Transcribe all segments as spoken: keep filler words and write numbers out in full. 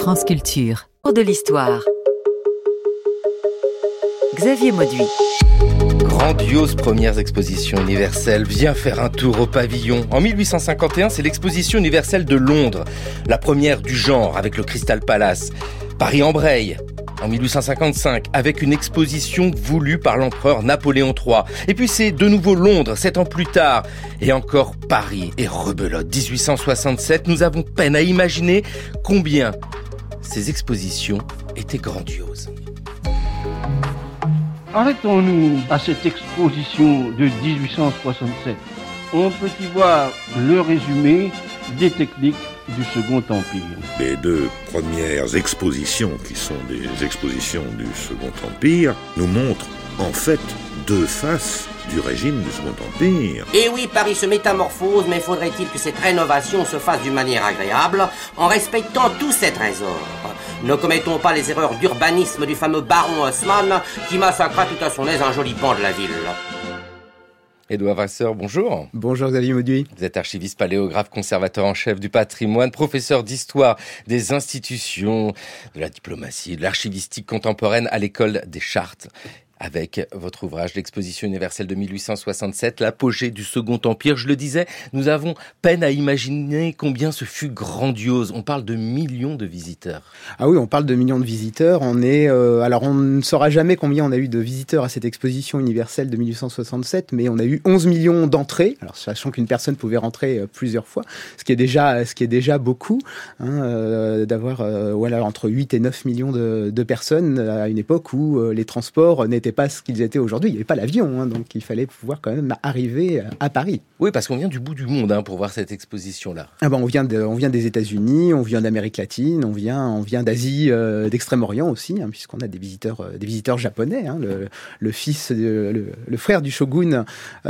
France Culture. Cours de l'histoire. Xavier Mauduit. Grandiose première exposition universelle vient faire un tour au pavillon. En mille huit cent cinquante et un, c'est l'exposition universelle de Londres, la première du genre avec le Crystal Palace. Paris embraye en mille huit cent cinquante-cinq avec une exposition voulue par l'empereur Napoléon trois. Et puis c'est de nouveau Londres, sept ans plus tard. Et encore Paris et rebelote. dix-huit cent soixante-sept, nous avons peine à imaginer combien ces expositions étaient grandioses. Arrêtons-nous à cette exposition de dix-huit cent soixante-sept. On peut y voir le résumé des techniques du Second Empire. Les deux premières expositions, qui sont des expositions du Second Empire, nous montrent en fait deux faces du régime du Second Empire. Et oui, Paris se métamorphose, mais faudrait-il que cette rénovation se fasse d'une manière agréable, en respectant tous ces trésors. Ne commettons pas les erreurs d'urbanisme du fameux baron Haussmann, qui massacra tout à son aise un joli pan de la ville. Édouard Vasseur, bonjour. Bonjour Xavier Mauduit. Vous êtes archiviste, paléographe, conservateur en chef du patrimoine, professeur d'histoire des institutions, de la diplomatie, de l'archivistique contemporaine à l'école des Chartes. Avec votre ouvrage, l'exposition universelle de mille huit cent soixante-sept, l'apogée du Second Empire. Je le disais, nous avons peine à imaginer combien ce fut grandiose. On parle de millions de visiteurs. Ah oui, on parle de millions de visiteurs. On est, euh, alors on ne saura jamais combien on a eu de visiteurs à cette exposition universelle de mille huit cent soixante-sept, mais on a eu onze millions d'entrées. Alors sachant qu'une personne pouvait rentrer euh, plusieurs fois, ce qui est déjà, ce qui est déjà beaucoup, hein, euh, d'avoir euh, voilà, entre huit et neuf millions de, de personnes à une époque où euh, les transports n'étaient pas ce qu'ils étaient aujourd'hui. Il n'y avait pas l'avion, hein, donc il fallait pouvoir quand même arriver à Paris. Oui, parce qu'on vient du bout du monde hein, pour voir cette exposition-là. Ah ben, on vient de, on vient des États-Unis, on vient d'Amérique latine, on vient, on vient d'Asie, euh, d'Extrême-Orient aussi, hein, puisqu'on a des visiteurs, euh, des visiteurs japonais. Hein, le, le fils, de, le, le frère du shogun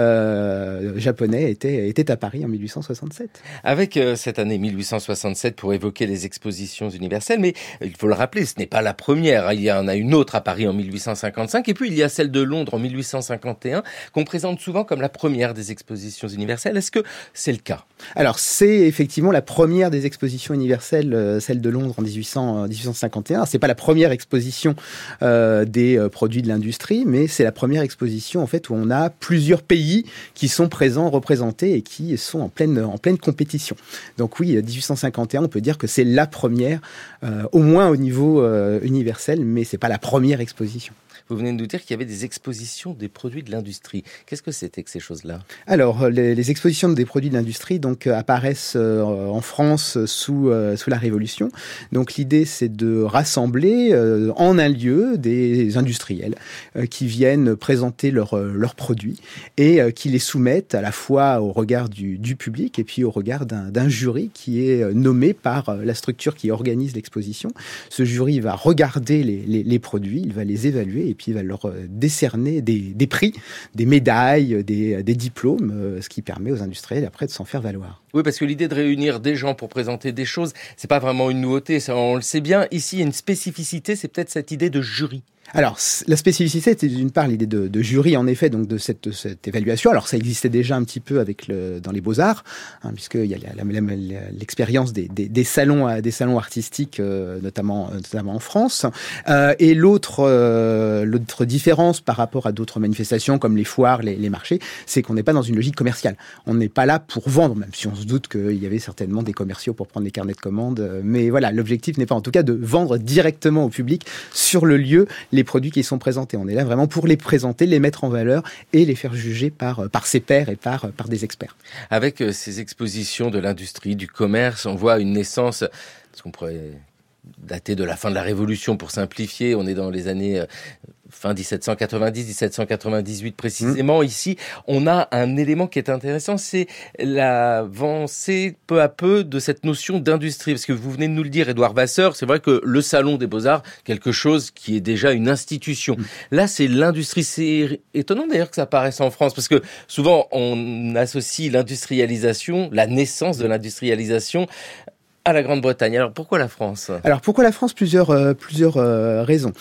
euh, japonais était, était à Paris en mille huit cent soixante-sept. Avec euh, cette année mille huit cent soixante-sept pour évoquer les expositions universelles, mais il faut le rappeler, ce n'est pas la première. Il y en a une autre à Paris en mille huit cent cinquante-cinq, et puis il y a celle de Londres en mille huit cent cinquante et un, qu'on présente souvent comme la première des expositions universelles. Est-ce que c'est le cas ? Alors, c'est effectivement la première des expositions universelles, euh, celle de Londres en dix-huit cent cinquante et un. C'est pas la première exposition euh, des euh, produits de l'industrie, mais c'est la première exposition en fait où on a plusieurs pays qui sont présents, représentés et qui sont en pleine en pleine compétition. Donc oui, dix-huit cent cinquante et un, on peut dire que c'est la première, euh, au moins au niveau euh, universel, mais c'est pas la première exposition. Vous venez de nous dire qu'il y avait des expositions des produits de l'industrie. Qu'est-ce que c'était que ces choses-là ? Alors, les, les expositions des produits de l'industrie donc apparaissent euh, en France sous euh, sous la Révolution. Donc, l'idée, c'est de rassembler euh, en un lieu des industriels euh, qui viennent présenter leurs leurs produits et euh, qui les soumettent à la fois au regard du, du public et puis au regard d'un, d'un jury qui est nommé par la structure qui organise l'exposition. Ce jury va regarder les, les, les produits, il va les évaluer et puis il va leur décerner des, des prix, des médailles, des, des diplômes, ce qui permet aux industriels après de s'en faire valoir. Oui, parce que l'idée de réunir des gens pour présenter des choses, c'est pas vraiment une nouveauté, ça, on le sait bien. Ici, il y a une spécificité, c'est peut-être cette idée de jury. Alors, la spécificité, c'est d'une part l'idée de, de jury, en effet, donc de cette, de cette évaluation. Alors, ça existait déjà un petit peu avec le, dans les Beaux-Arts, hein, puisqu'il y a la, la, la, l'expérience des, des, des salons, des salons artistiques, euh, notamment, notamment en France. Euh, et l'autre, euh, l'autre différence par rapport à d'autres manifestations comme les foires, les, les marchés, c'est qu'on n'est pas dans une logique commerciale. On n'est pas là pour vendre, même si on se doute qu'il y avait certainement des commerciaux pour prendre les carnets de commandes. Mais voilà, l'objectif n'est pas, en tout cas, de vendre directement au public sur le lieu les produits qui sont présentés. On est là vraiment pour les présenter, les mettre en valeur et les faire juger par, par ses pairs et par, par des experts. Avec ces expositions de l'industrie, du commerce, on voit une naissance, ce qu'on pourrait dater de la fin de la Révolution pour simplifier. On est dans les années fin dix-sept cent quatre-vingt-dix, dix-sept cent quatre-vingt-dix-huit précisément. Mmh. Ici, on a un élément qui est intéressant, c'est l'avancée peu à peu de cette notion d'industrie. Parce que vous venez de nous le dire, Édouard Vasseur, c'est vrai que le Salon des Beaux-Arts, quelque chose qui est déjà une institution. Mmh. Là, c'est l'industrie. C'est étonnant d'ailleurs que ça apparaisse en France, parce que souvent, on associe l'industrialisation, la naissance de l'industrialisation, à la Grande-Bretagne. Alors pourquoi la France ? Alors pourquoi la France ? Plusieurs euh, plusieurs euh, raisons.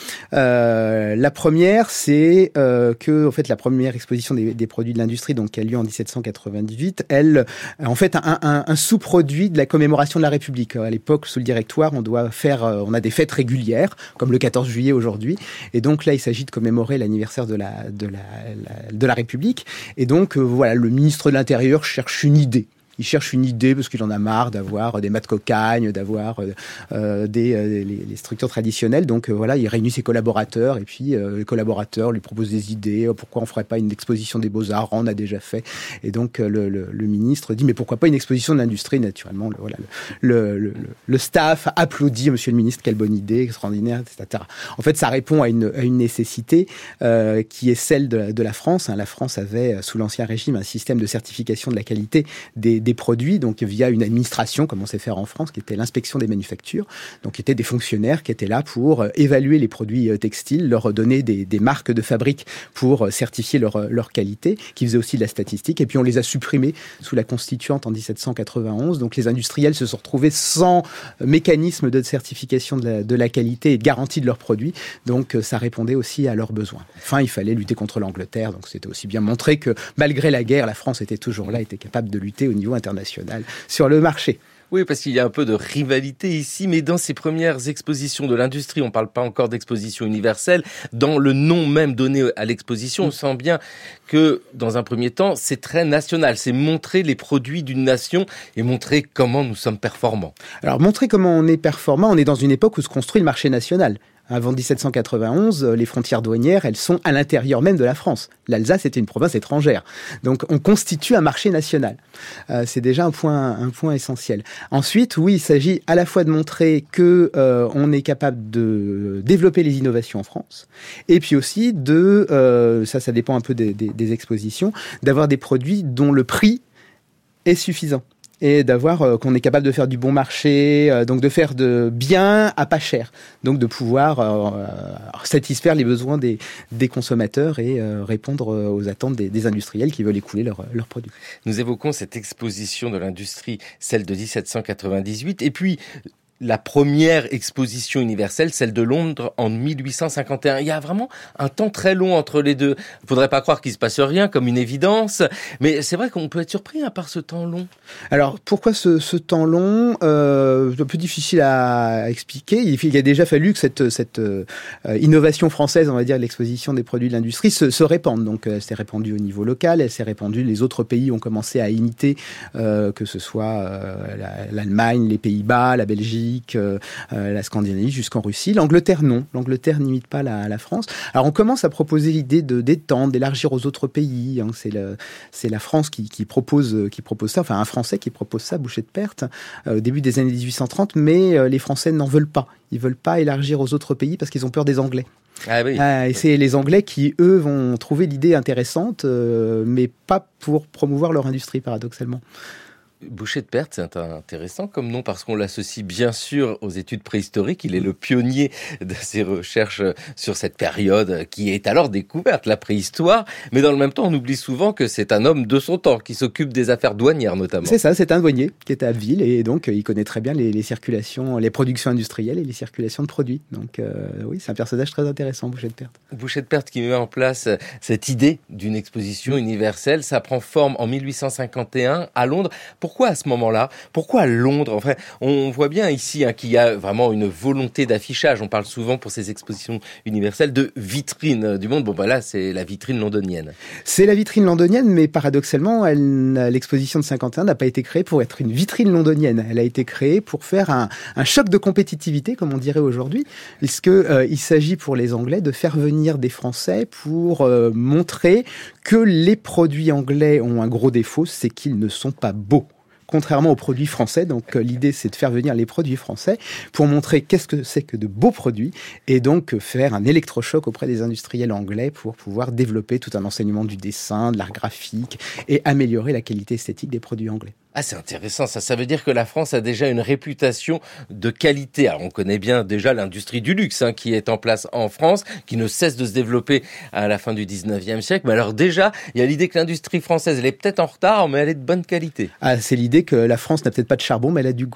Euh, la première, c'est euh, que en fait la première exposition des, des produits de l'industrie, donc qui a lieu en dix-sept cent quatre-vingt-dix-huit, elle en fait un, un, un sous-produit de la commémoration de la République. À l'époque, sous le Directoire, on doit faire, euh, on a des fêtes régulières, comme le quatorze juillet aujourd'hui, et donc là, il s'agit de commémorer l'anniversaire de la de la, la de la République. Et donc euh, voilà, le ministre de l'Intérieur cherche une idée. Il cherche une idée parce qu'il en a marre d'avoir des mâts de cocagne, d'avoir euh, des euh, les, les structures traditionnelles. Donc euh, voilà, il réunit ses collaborateurs et puis euh, les collaborateurs lui proposent des idées. Pourquoi on ferait pas une exposition des Beaux-Arts ? On a déjà fait. Et donc euh, le, le, le ministre dit mais pourquoi pas une exposition de l'industrie ? Naturellement, le, voilà, le, le, le, le staff applaudit Monsieur le ministre, quelle bonne idée, extraordinaire, et cetera. En fait, ça répond à une, à une nécessité euh, qui est celle de, de la France. Hein. La France avait sous l'Ancien Régime un système de certification de la qualité des, des produits, donc via une administration, comme on sait faire en France, qui était l'inspection des manufactures, donc qui étaient des fonctionnaires qui étaient là pour évaluer les produits textiles, leur donner des, des marques de fabrique pour certifier leur, leur qualité, qui faisaient aussi de la statistique, et puis on les a supprimés sous la Constituante en dix-sept cent quatre-vingt-onze, donc les industriels se sont retrouvés sans mécanisme de certification de la, de la qualité et de garantie de leurs produits, donc ça répondait aussi à leurs besoins. Enfin, il fallait lutter contre l'Angleterre, donc c'était aussi bien montré que malgré la guerre, la France était toujours là, était capable de lutter au niveau international sur le marché. Oui, parce qu'il y a un peu de rivalité ici, mais dans ces premières expositions de l'industrie, on ne parle pas encore d'exposition universelle. Dans le nom même donné à l'exposition, on sent bien que, dans un premier temps, c'est très national. C'est montrer les produits d'une nation et montrer comment nous sommes performants. Alors, montrer comment on est performant, on est dans une époque où se construit le marché national. Avant dix-sept cent quatre-vingt-onze, les frontières douanières, elles sont à l'intérieur même de la France. L'Alsace était une province étrangère. Donc, on constitue un marché national. Euh, c'est déjà un point, un point essentiel. Ensuite, oui, il s'agit à la fois de montrer que euh, on est capable de développer les innovations en France, et puis aussi de, euh, ça, ça dépend un peu des, des, des expositions, d'avoir des produits dont le prix est suffisant. Et d'avoir euh, qu'on est capable de faire du bon marché, euh, donc de faire de bien à pas cher, donc de pouvoir euh, satisfaire les besoins des, des consommateurs et euh, répondre aux attentes des, des industriels qui veulent écouler leurs leurs produits. Nous évoquons cette exposition de l'industrie, celle de dix-sept cent quatre-vingt-dix-huit, et puis la première exposition universelle, celle de Londres en mille huit cent cinquante et un. Il y a vraiment un temps très long entre les deux. Il ne faudrait pas croire qu'il ne se passe rien, comme une évidence, mais c'est vrai qu'on peut être surpris hein, par ce temps long. Alors, pourquoi ce, ce temps long euh, un peu difficile à expliquer. Il, il a déjà fallu que cette, cette euh, innovation française, on va dire, l'exposition des produits de l'industrie, se, se répande. Donc, elle s'est répandue au niveau local, elle s'est répandue, les autres pays ont commencé à imiter, euh, que ce soit euh, la, l'Allemagne, les Pays-Bas, la Belgique, Euh, euh, la Scandinavie jusqu'en Russie. L'Angleterre, non. L'Angleterre n'imite pas la, la France. Alors, on commence à proposer l'idée de d'étendre, d'élargir aux autres pays. Hein. C'est, le, c'est la France qui, qui, propose, qui propose ça, enfin un Français qui propose ça, Boucher de Perthes, euh, au début des années dix-huit cent trente, mais euh, les Français n'en veulent pas. Ils veulent pas élargir aux autres pays parce qu'ils ont peur des Anglais. Ah oui. Euh, et c'est les Anglais qui, eux, vont trouver l'idée intéressante, euh, mais pas pour promouvoir leur industrie, paradoxalement. Boucher de Perthes, c'est intéressant comme nom parce qu'on l'associe bien sûr aux études préhistoriques. Il est le pionnier de ces recherches sur cette période qui est alors découverte, la préhistoire. Mais dans le même temps, on oublie souvent que c'est un homme de son temps qui s'occupe des affaires douanières notamment. C'est ça, c'est un douanier qui est à Abbeville et donc il connaît très bien les, les circulations, les productions industrielles et les circulations de produits. Donc euh, oui, c'est un personnage très intéressant, Boucher de Perthes. Boucher de Perthes qui met en place cette idée d'une exposition universelle. Ça prend forme en mille huit cent cinquante et un à Londres. Pour Pourquoi à ce moment-là ? Pourquoi à Londres ? Enfin, on voit bien ici hein, qu'il y a vraiment une volonté d'affichage. On parle souvent pour ces expositions universelles de vitrine du monde. Bon, bah là, c'est la vitrine londonienne. C'est la vitrine londonienne, mais paradoxalement, elle, l'exposition de cinquante et un n'a pas été créée pour être une vitrine londonienne. Elle a été créée pour faire un, un choc de compétitivité, comme on dirait aujourd'hui, puisque euh, il s'agit pour les Anglais de faire venir des Français pour euh, montrer que les produits anglais ont un gros défaut, c'est qu'ils ne sont pas beaux. Contrairement aux produits français, donc euh, l'idée c'est de faire venir les produits français pour montrer qu'est-ce que c'est que de beaux produits et donc euh, faire un électrochoc auprès des industriels anglais pour pouvoir développer tout un enseignement du dessin, de l'art graphique et améliorer la qualité esthétique des produits anglais. Ah, c'est intéressant, ça. Ça veut dire que la France a déjà une réputation de qualité. Alors, on connaît bien déjà l'industrie du luxe, hein, qui est en place en France, qui ne cesse de se développer à la fin du dix-neuvième siècle. Mais alors, déjà, il y a l'idée que l'industrie française, elle est peut-être en retard, mais elle est de bonne qualité. Ah, c'est l'idée que la France n'a peut-être pas de charbon, mais elle a du goût.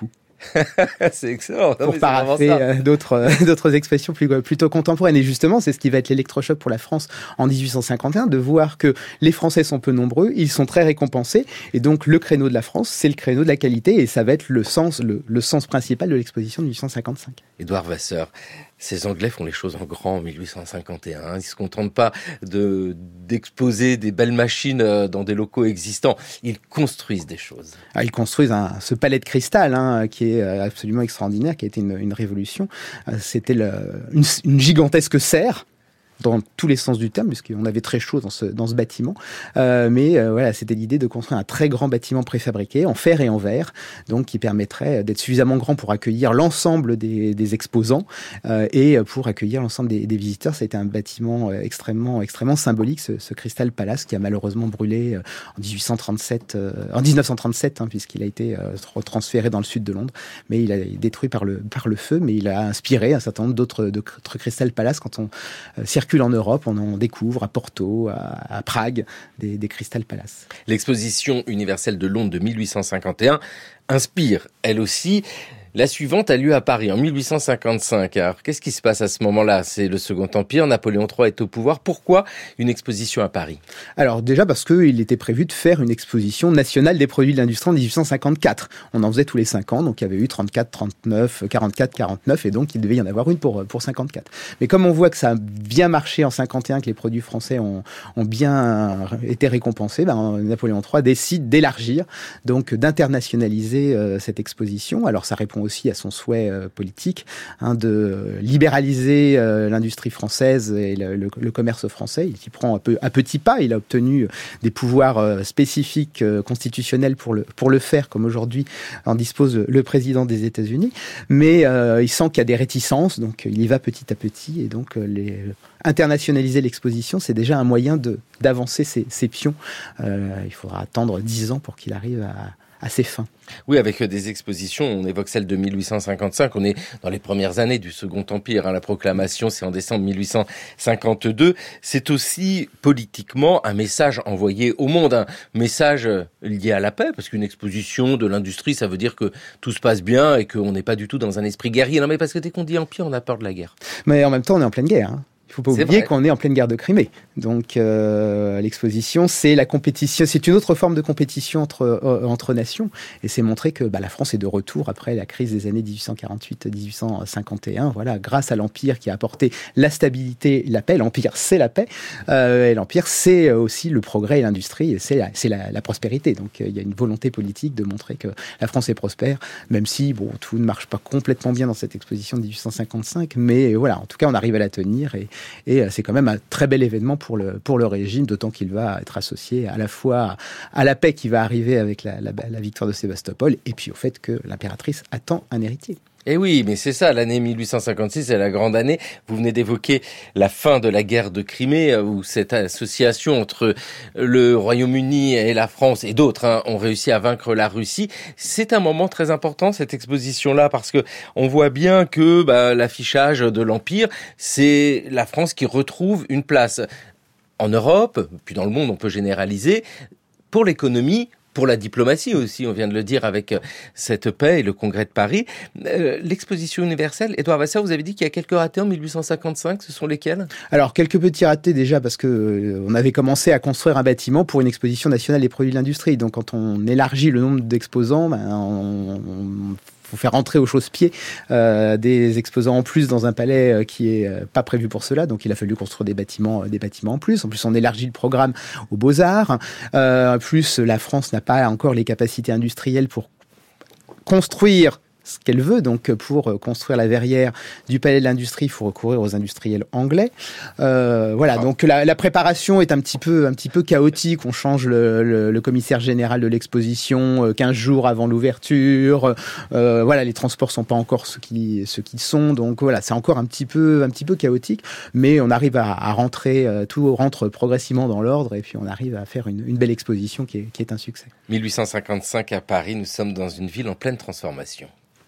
C'est excellent. Pour parapher euh, d'autres, euh, d'autres expressions plus, plutôt contemporaines. Et justement, c'est ce qui va être l'électrochoc pour la France en dix-huit cent cinquante et un, de voir que les Français sont peu nombreux, ils sont très récompensés, et donc le créneau de la France, c'est le créneau de la qualité, et ça va être le sens, le, le sens principal de l'exposition de dix-huit cent cinquante-cinq. Édouard Vasseur, ces Anglais font les choses en grand en dix-huit cent cinquante et un. Ils ne se contentent pas de, d'exposer des belles machines dans des locaux existants. Ils construisent des choses. Ah, ils construisent un, ce palais de cristal hein, qui est absolument extraordinaire, qui a été une, une révolution. C'était le, une, une gigantesque serre, dans tous les sens du terme, puisqu'on avait très chaud dans ce, dans ce bâtiment. Euh, mais euh, voilà, c'était l'idée de construire un très grand bâtiment préfabriqué, en fer et en verre, donc qui permettrait d'être suffisamment grand pour accueillir l'ensemble des, des exposants euh, et pour accueillir l'ensemble des, des visiteurs. C'était un bâtiment extrêmement, extrêmement symbolique, ce, ce Crystal Palace, qui a malheureusement brûlé en dix-huit cent trente-sept, euh, en dix-neuf cent trente-sept, hein, puisqu'il a été euh, transféré dans le sud de Londres. Mais il a été détruit par le, par le feu, mais il a inspiré un certain nombre d'autres, d'autres Crystal Palace. Quand on euh, circule en Europe, on en découvre à Porto, à, à Prague, des, des Crystal Palace. L'exposition universelle de Londres de dix-huit cent cinquante et un inspire, elle aussi. La suivante a lieu à Paris en dix-huit cent cinquante-cinq. Alors, qu'est-ce qui se passe à ce moment-là ? C'est le Second Empire, Napoléon trois est au pouvoir. Pourquoi une exposition à Paris ? Alors déjà parce qu'il était prévu de faire une exposition nationale des produits de l'industrie en dix-huit cent cinquante-quatre. On en faisait tous les cinq ans, donc il y avait eu trente-quatre, trente-neuf, quarante-quatre, quarante-neuf, et donc il devait y en avoir une pour, pour cinquante-quatre. Mais comme on voit que ça a bien marché en cinquante et un, que les produits français ont, ont bien été récompensés, ben, Napoléon trois décide d'élargir, donc d'internationaliser euh, cette exposition. Alors ça répond aussi à son souhait euh, politique hein, de libéraliser euh, l'industrie française et le, le, le commerce français. Il s'y prend un peu à petits pas. Il a obtenu des pouvoirs euh, spécifiques euh, constitutionnels pour le pour le faire, comme aujourd'hui en dispose le président des États-Unis. Mais euh, il sent qu'il y a des réticences, donc il y va petit à petit. Et donc euh, les internationaliser l'exposition, c'est déjà un moyen de d'avancer ses, ses pions. Euh, il faudra attendre dix ans pour qu'il arrive à à ses fins. Oui, avec des expositions, on évoque celle de dix-huit cent cinquante-cinq, on est dans les premières années du Second Empire, hein. La proclamation, c'est en décembre dix-huit cent cinquante-deux. C'est aussi politiquement un message envoyé au monde, un message lié à la paix, parce qu'une exposition de l'industrie, ça veut dire que tout se passe bien et qu'on n'est pas du tout dans un esprit guerrier. Non, mais parce que dès qu'on dit empire, on a peur de la guerre. Mais en même temps, on est en pleine guerre, hein. Il ne faut pas c'est oublier vrai. Qu'on est en pleine guerre de Crimée. Donc euh, l'exposition, c'est la compétition, c'est une autre forme de compétition entre euh, entre nations. Et c'est montrer que bah, la France est de retour après la crise des années dix-huit cent quarante-huit dix-huit cent cinquante et un. Voilà, grâce à l'Empire qui a apporté la stabilité, la paix. L'Empire, c'est la paix. Euh, et l'Empire, c'est aussi le progrès et l'industrie. Et c'est la, c'est la, la prospérité. Donc il euh, y a une volonté politique de montrer que la France est prospère, même si bon, tout ne marche pas complètement bien dans cette exposition de dix-huit cent cinquante-cinq. Mais voilà, en tout cas, on arrive à la tenir. Et Et c'est quand même un très bel événement pour le, pour le régime, d'autant qu'il va être associé à la fois à la paix qui va arriver avec la, la, la victoire de Sébastopol et puis au fait que l'impératrice attend un héritier. Eh oui, mais c'est ça, l'année dix-huit cent cinquante-six, c'est la grande année. Vous venez d'évoquer la fin de la guerre de Crimée, où cette association entre le Royaume-Uni et la France et d'autres hein, ont réussi à vaincre la Russie. C'est un moment très important, cette exposition-là, parce que on voit bien que bah, l'affichage de l'Empire, c'est la France qui retrouve une place en Europe, puis dans le monde, on peut généraliser, pour l'économie, pour la diplomatie aussi, on vient de le dire avec cette paix et le congrès de Paris. Euh, l'exposition universelle, Édouard Vasseur, vous avez dit qu'il y a quelques ratés en dix-huit cent cinquante-cinq, ce sont lesquels ? Alors, quelques petits ratés déjà, parce que euh, on avait commencé à construire un bâtiment pour une exposition nationale des produits de l'industrie. Donc, quand on élargit le nombre d'exposants, ben, on... on faut faire entrer au chausse-pied euh, des exposants en plus dans un palais euh, qui est euh, pas prévu pour cela, donc il a fallu construire des bâtiments, euh, des bâtiments en plus. En plus, on élargit le programme aux Beaux-Arts. Euh, en plus, la France n'a pas encore les capacités industrielles pour construire ce qu'elle veut. Donc, pour construire la verrière du Palais de l'Industrie, il faut recourir aux industriels anglais. Euh, voilà. Donc, la, la préparation est un petit peu, un petit peu chaotique. On change le, le, le commissaire général de l'exposition quinze jours avant l'ouverture. Euh, voilà. Les transports sont pas encore ceux qui, ceux qui sont. Donc, voilà. C'est encore un petit peu, un petit peu chaotique. Mais on arrive à, à rentrer, tout rentre progressivement dans l'ordre. Et puis, on arrive à faire une, une belle exposition qui est, qui est un succès. dix-huit cent cinquante-cinq à Paris, nous sommes dans une ville en pleine transformation.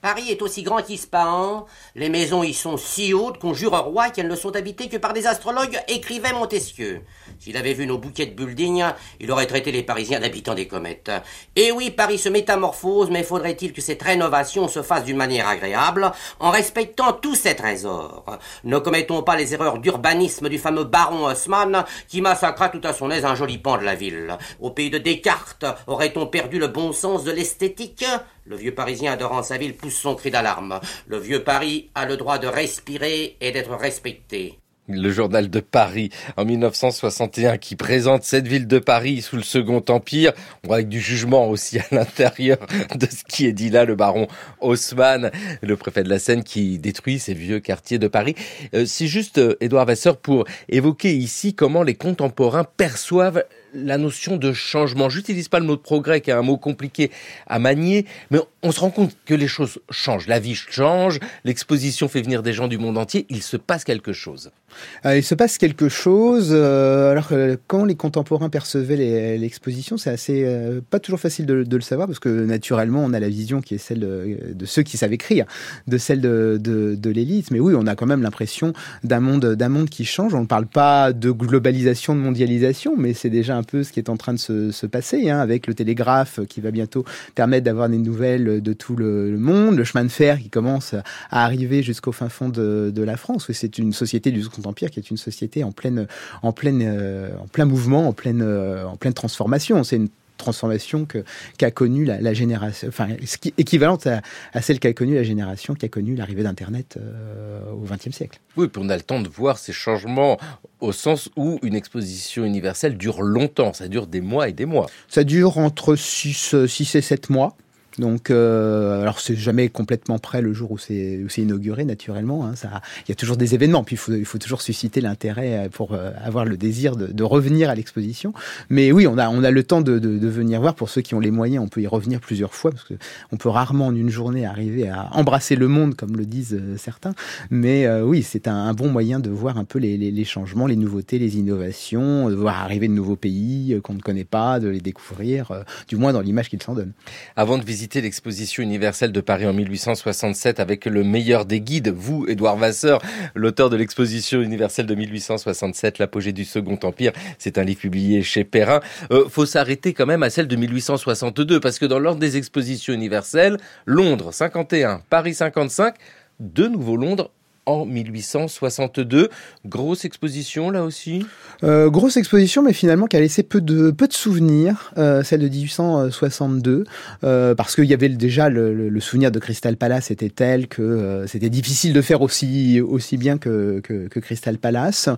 Paris est aussi grand qu'Ispahan. Les maisons y sont si hautes qu'on jure au roi qu'elles ne sont habitées que par des astrologues, écrivait Montesquieu. S'il avait vu nos bouquets de buildings, il aurait traité les Parisiens d'habitants des comètes. Et oui, Paris se métamorphose, mais faudrait-il que cette rénovation se fasse d'une manière agréable, en respectant tous ces trésors. Ne commettons pas les erreurs d'urbanisme du fameux baron Haussmann, qui massacra tout à son aise un joli pan de la ville. Au pays de Descartes, aurait-on perdu le bon sens de l'esthétique ? Le vieux Parisien adorant sa ville pousse son cri d'alarme. Le vieux Paris a le droit de respirer et d'être respecté. Le journal de Paris en mille neuf cent soixante et un qui présente cette ville de Paris sous le Second Empire, avec du jugement aussi à l'intérieur de ce qui est dit là, le baron Haussmann, le préfet de la Seine qui détruit ces vieux quartiers de Paris. Euh, c'est juste, euh, Édouard Vasseur, pour évoquer ici comment les contemporains perçoivent la notion de changement. J'utilise pas le mot de progrès, qui est un mot compliqué à manier, mais on se rend compte que les choses changent. La vie change, l'exposition fait venir des gens du monde entier, il se passe quelque chose. Euh, il se passe quelque chose. Euh, alors, euh, quand les contemporains percevaient les, l'exposition, c'est assez euh, pas toujours facile de, de le savoir, parce que naturellement, on a la vision qui est celle de, de ceux qui savent écrire, de celle de, de, de l'élite. Mais oui, on a quand même l'impression d'un monde, d'un monde qui change. On ne parle pas de globalisation, de mondialisation, mais c'est déjà un peu ce qui est en train de se, se passer, hein, avec le télégraphe qui va bientôt permettre d'avoir des nouvelles de tout le, le monde, le chemin de fer qui commence à arriver jusqu'au fin fond de, de la France. Oui, c'est une société du Second Empire qui est une société en pleine, en pleine, euh, en plein mouvement, en pleine, euh, en pleine transformation. C'est une transformation que, qu'a connue la, la génération, enfin, équivalente à, à celle qu'a connue la génération qui a connu l'arrivée d'Internet euh, au vingtième siècle. Oui, puis on a le temps de voir ces changements au sens où une exposition universelle dure longtemps. Ça dure des mois et des mois. Ça dure entre six et sept mois. Donc, euh, alors c'est jamais complètement prêt le jour où c'est, où c'est inauguré, naturellement. Hein, ça, il y a toujours des événements, puis il faut, il faut toujours susciter l'intérêt pour euh, avoir le désir de, de revenir à l'exposition. Mais oui, on a, on a le temps de, de, de venir voir. Pour ceux qui ont les moyens, on peut y revenir plusieurs fois, parce que on peut rarement en une journée arriver à embrasser le monde, comme le disent euh, certains. Mais euh, oui, c'est un, un bon moyen de voir un peu les, les, les changements, les nouveautés, les innovations, de voir arriver de nouveaux pays euh, qu'on ne connaît pas, de les découvrir, euh, du moins dans l'image qu'ils s'en donnent. Avant de visiter l'exposition universelle de Paris en mille huit cent soixante-sept avec le meilleur des guides, vous, Édouard Vasseur, l'auteur de l'exposition universelle de mille huit cent soixante-sept, l'apogée du Second Empire. C'est un livre publié chez Perrin. Euh, faut s'arrêter quand même à celle de mille huit cent soixante-deux, parce que dans l'ordre des expositions universelles, Londres cinquante et un, Paris cinquante-cinq, de nouveau Londres en mille huit cent soixante-deux. Grosse exposition, là aussi euh, Grosse exposition, mais finalement qui a laissé peu de, peu de souvenirs, euh, celle de dix-huit cent soixante-deux, euh, parce qu'il y avait déjà le, le, le souvenir de Crystal Palace était tel que euh, c'était difficile de faire aussi, aussi bien que, que, que Crystal Palace.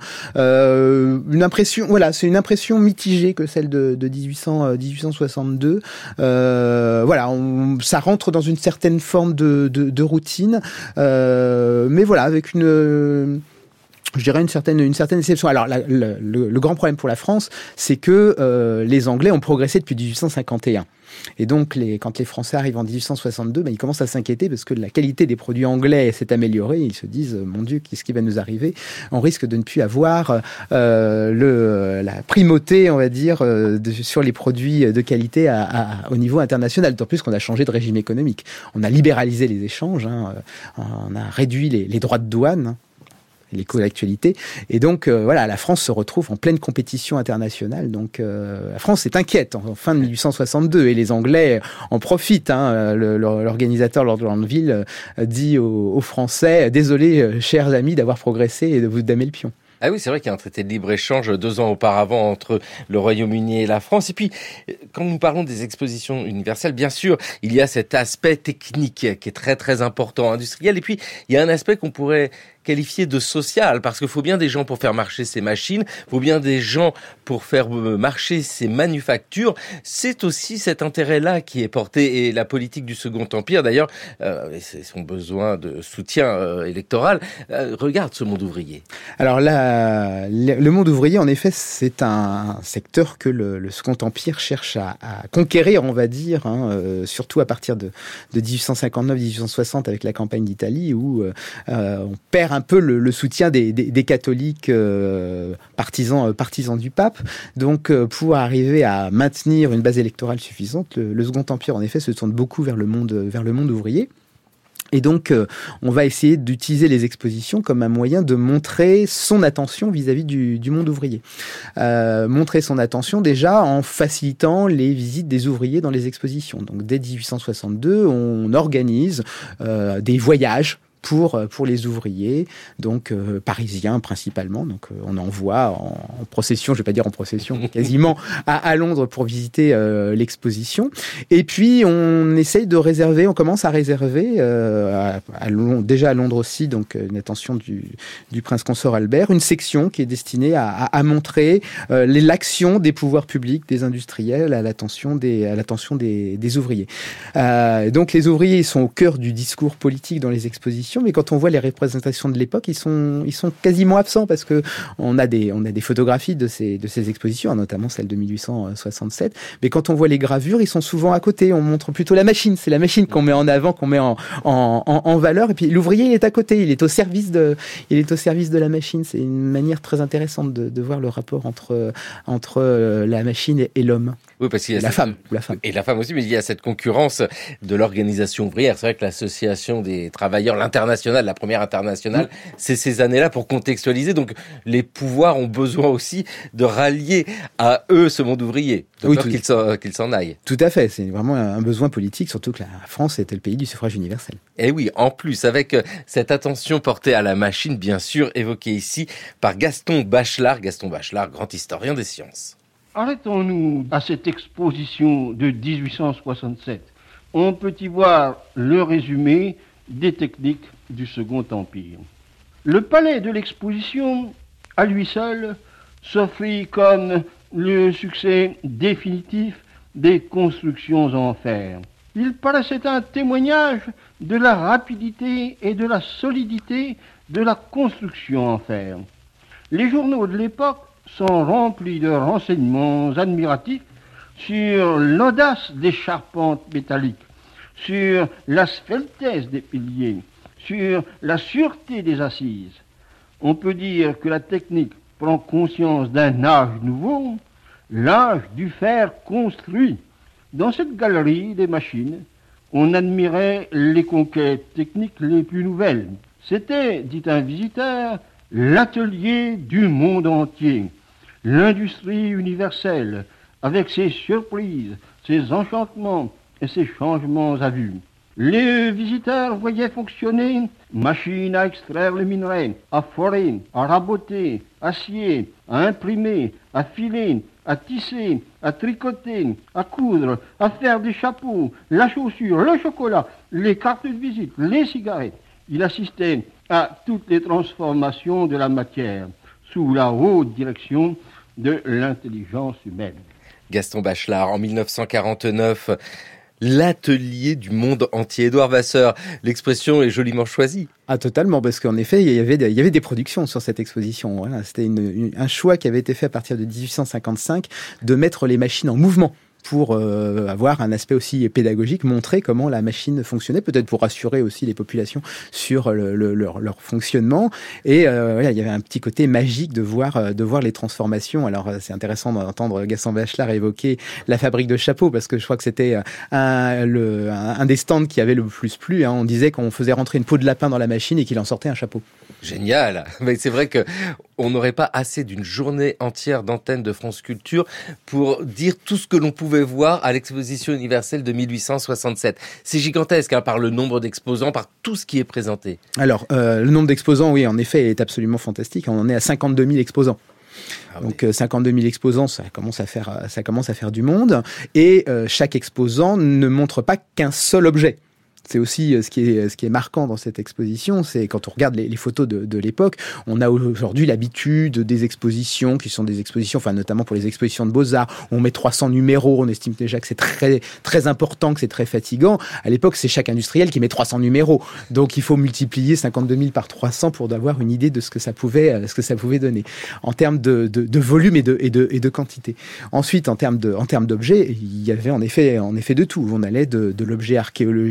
Euh, une impression, voilà, c'est une impression mitigée que celle de, de dix-huit cents, dix-huit cent soixante-deux. Euh, voilà, on, ça rentre dans une certaine forme de, de, de routine, euh, mais voilà, avec avec une, je dirais une certaine, une certaine déception. Alors, la, le, le, le grand problème pour la France, c'est que euh, les Anglais ont progressé depuis dix-huit cent cinquante et un. Et donc, les, quand les Français arrivent en dix-huit cent soixante-deux, ben, ils commencent à s'inquiéter parce que la qualité des produits anglais s'est améliorée. Ils se disent, mon Dieu, qu'est-ce qui va nous arriver ? On risque de ne plus avoir euh, le, la primauté, on va dire, euh, de, sur les produits de qualité à, à, au niveau international. D'autant plus qu'on a changé de régime économique. On a libéralisé les échanges, hein, on a réduit les, les droits de douane, hein, l'écho de l'actualité. Et donc, euh, voilà, la France se retrouve en pleine compétition internationale. Donc, euh, la France est inquiète en, en fin de mille huit cent soixante-deux et les Anglais en profitent. Hein. Le, l'organisateur Lord Granville dit aux, aux Français « Désolé, chers amis, d'avoir progressé et de vous damer le pion ». Ah oui, c'est vrai qu'il y a un traité de libre-échange deux ans auparavant entre le Royaume-Uni et la France. Et puis, quand nous parlons des expositions universelles, bien sûr, il y a cet aspect technique qui est très très important, industriel. Et puis, il y a un aspect qu'on pourrait qualifié de social, parce qu'il faut bien des gens pour faire marcher ces machines, il faut bien des gens pour faire marcher ces manufactures. C'est aussi cet intérêt-là qui est porté, et la politique du Second Empire, d'ailleurs, euh, c'est son besoin de soutien euh, électoral, euh, regarde ce monde ouvrier. Alors là, le monde ouvrier, en effet, c'est un secteur que le, le Second Empire cherche à, à conquérir, on va dire, hein, euh, surtout à partir de, de dix-huit cent cinquante-neuf dix-huit cent soixante avec la campagne d'Italie, où euh, on perd un peu le, le soutien des, des, des catholiques euh, partisans, euh, partisans du pape. Donc, euh, pour arriver à maintenir une base électorale suffisante, le, le Second Empire, en effet, se tourne beaucoup vers le monde, vers le monde ouvrier. Et donc, euh, on va essayer d'utiliser les expositions comme un moyen de montrer son attention vis-à-vis du, du monde ouvrier. Euh, montrer son attention déjà en facilitant les visites des ouvriers dans les expositions. Donc, dès dix-huit cent soixante-deux, on organise euh, des voyages pour pour les ouvriers, donc euh, parisiens principalement. Donc euh, on envoie en, en procession, je vais pas dire en procession, mais quasiment à, à Londres pour visiter euh, l'exposition. Et puis on essaye de réserver, on commence à réserver euh, à, à Londres, déjà à Londres aussi, donc une attention du du prince consort Albert, une section qui est destinée à, à, à montrer euh, les, l'action des pouvoirs publics, des industriels à l'attention des à l'attention des, des ouvriers. Euh, donc les ouvriers sont au cœur du discours politique dans les expositions. Mais quand on voit les représentations de l'époque, ils sont, ils sont quasiment absents parce que on a des, on a des photographies de ces, de ces expositions, notamment celle de mille huit cent soixante-sept. Mais quand on voit les gravures, ils sont souvent à côté. On montre plutôt la machine. C'est la machine qu'on met en avant, qu'on met en, en, en, en valeur. Et puis l'ouvrier, il est à côté. Il est au service de, il est au service de la machine. C'est une manière très intéressante de, de voir le rapport entre, entre la machine et, et l'homme. Oui, parce qu'il y a la cette... femme, la femme. Et la femme aussi, mais il y a cette concurrence de l'organisation ouvrière. C'est vrai que l'association des travailleurs, l'internationale, la première internationale, mmh. c'est ces années-là pour contextualiser. Donc, les pouvoirs ont besoin aussi de rallier à eux ce monde ouvrier, de oui, peur qu'il s'en, qu'il s'en aille. Tout à fait. C'est vraiment un besoin politique, surtout que la France était le pays du suffrage universel. Et oui, en plus, avec cette attention portée à la machine, bien sûr, évoquée ici par Gaston Bachelard. Gaston Bachelard, grand historien des sciences. Arrêtons-nous à cette exposition de dix-huit cent soixante-sept. On peut y voir le résumé des techniques du Second Empire. Le palais de l'exposition, à lui seul, s'offrit comme le succès définitif des constructions en fer. Il paraissait un témoignage de la rapidité et de la solidité de la construction en fer. Les journaux de l'époque sont remplis de renseignements admiratifs sur l'audace des charpentes métalliques, sur la sveltesse des piliers, sur la sûreté des assises. On peut dire que la technique prend conscience d'un âge nouveau, l'âge du fer construit. Dans cette galerie des machines, on admirait les conquêtes techniques les plus nouvelles. C'était, dit un visiteur, l'atelier du monde entier. L'industrie universelle, avec ses surprises, ses enchantements et ses changements à vue. Les visiteurs voyaient fonctionner machines à extraire le minerai, à forer, à raboter, à scier, à imprimer, à filer, à tisser, à tricoter, à coudre, à faire des chapeaux, la chaussure, le chocolat, les cartes de visite, les cigarettes. Il assistait à toutes les transformations de la matière sous la haute direction de l'intelligence humaine. Gaston Bachelard, en dix-neuf cent quarante-neuf, l'atelier du monde entier. Édouard Vasseur, l'expression est joliment choisie. Ah, totalement, parce qu'en effet, il y avait des, il y avait des productions sur cette exposition. Voilà, c'était une, une, un choix qui avait été fait à partir de dix-huit cent cinquante-cinq de mettre les machines en mouvement, pour euh, avoir un aspect aussi pédagogique, montrer comment la machine fonctionnait, peut-être pour rassurer aussi les populations sur le, le, leur, leur fonctionnement. Et euh, voilà, il y avait un petit côté magique de voir, de voir les transformations. Alors, c'est intéressant d'entendre Gaston Bachelard évoquer la fabrique de chapeaux, parce que je crois que c'était un, le, un, un des stands qui avait le plus plu. Hein. On disait qu'on faisait rentrer une peau de lapin dans la machine et qu'il en sortait un chapeau. Génial. Mais c'est vrai que on n'aurait pas assez d'une journée entière d'antenne de France Culture pour dire tout ce que l'on pouvait voir à l'exposition universelle de mille huit cent soixante-sept. C'est gigantesque, hein, par le nombre d'exposants, par tout ce qui est présenté. Alors, euh, le nombre d'exposants, oui, en effet, est absolument fantastique. On en est à cinquante-deux mille exposants. Ah, donc oui. cinquante-deux mille exposants, ça commence à faire, ça commence à faire du monde. Et euh, chaque exposant ne montre pas qu'un seul objet. C'est aussi ce qui est, ce qui est marquant dans cette exposition, c'est quand on regarde les, les photos de, de l'époque, on a aujourd'hui l'habitude des expositions qui sont des expositions, enfin notamment pour les expositions de Beaux-Arts, on met trois cents numéros, on estime déjà que c'est très, très important, que c'est très fatigant. À l'époque, c'est chaque industriel qui met trois cents numéros. Donc il faut multiplier cinquante-deux mille par trois cents pour avoir une idée de ce que ça pouvait, ce que ça pouvait donner en termes de, de, de volume et de, et, de, et de quantité. Ensuite, en termes de, en termes d'objets, il y avait en effet, en effet de tout. On allait de, de l'objet archéologique à la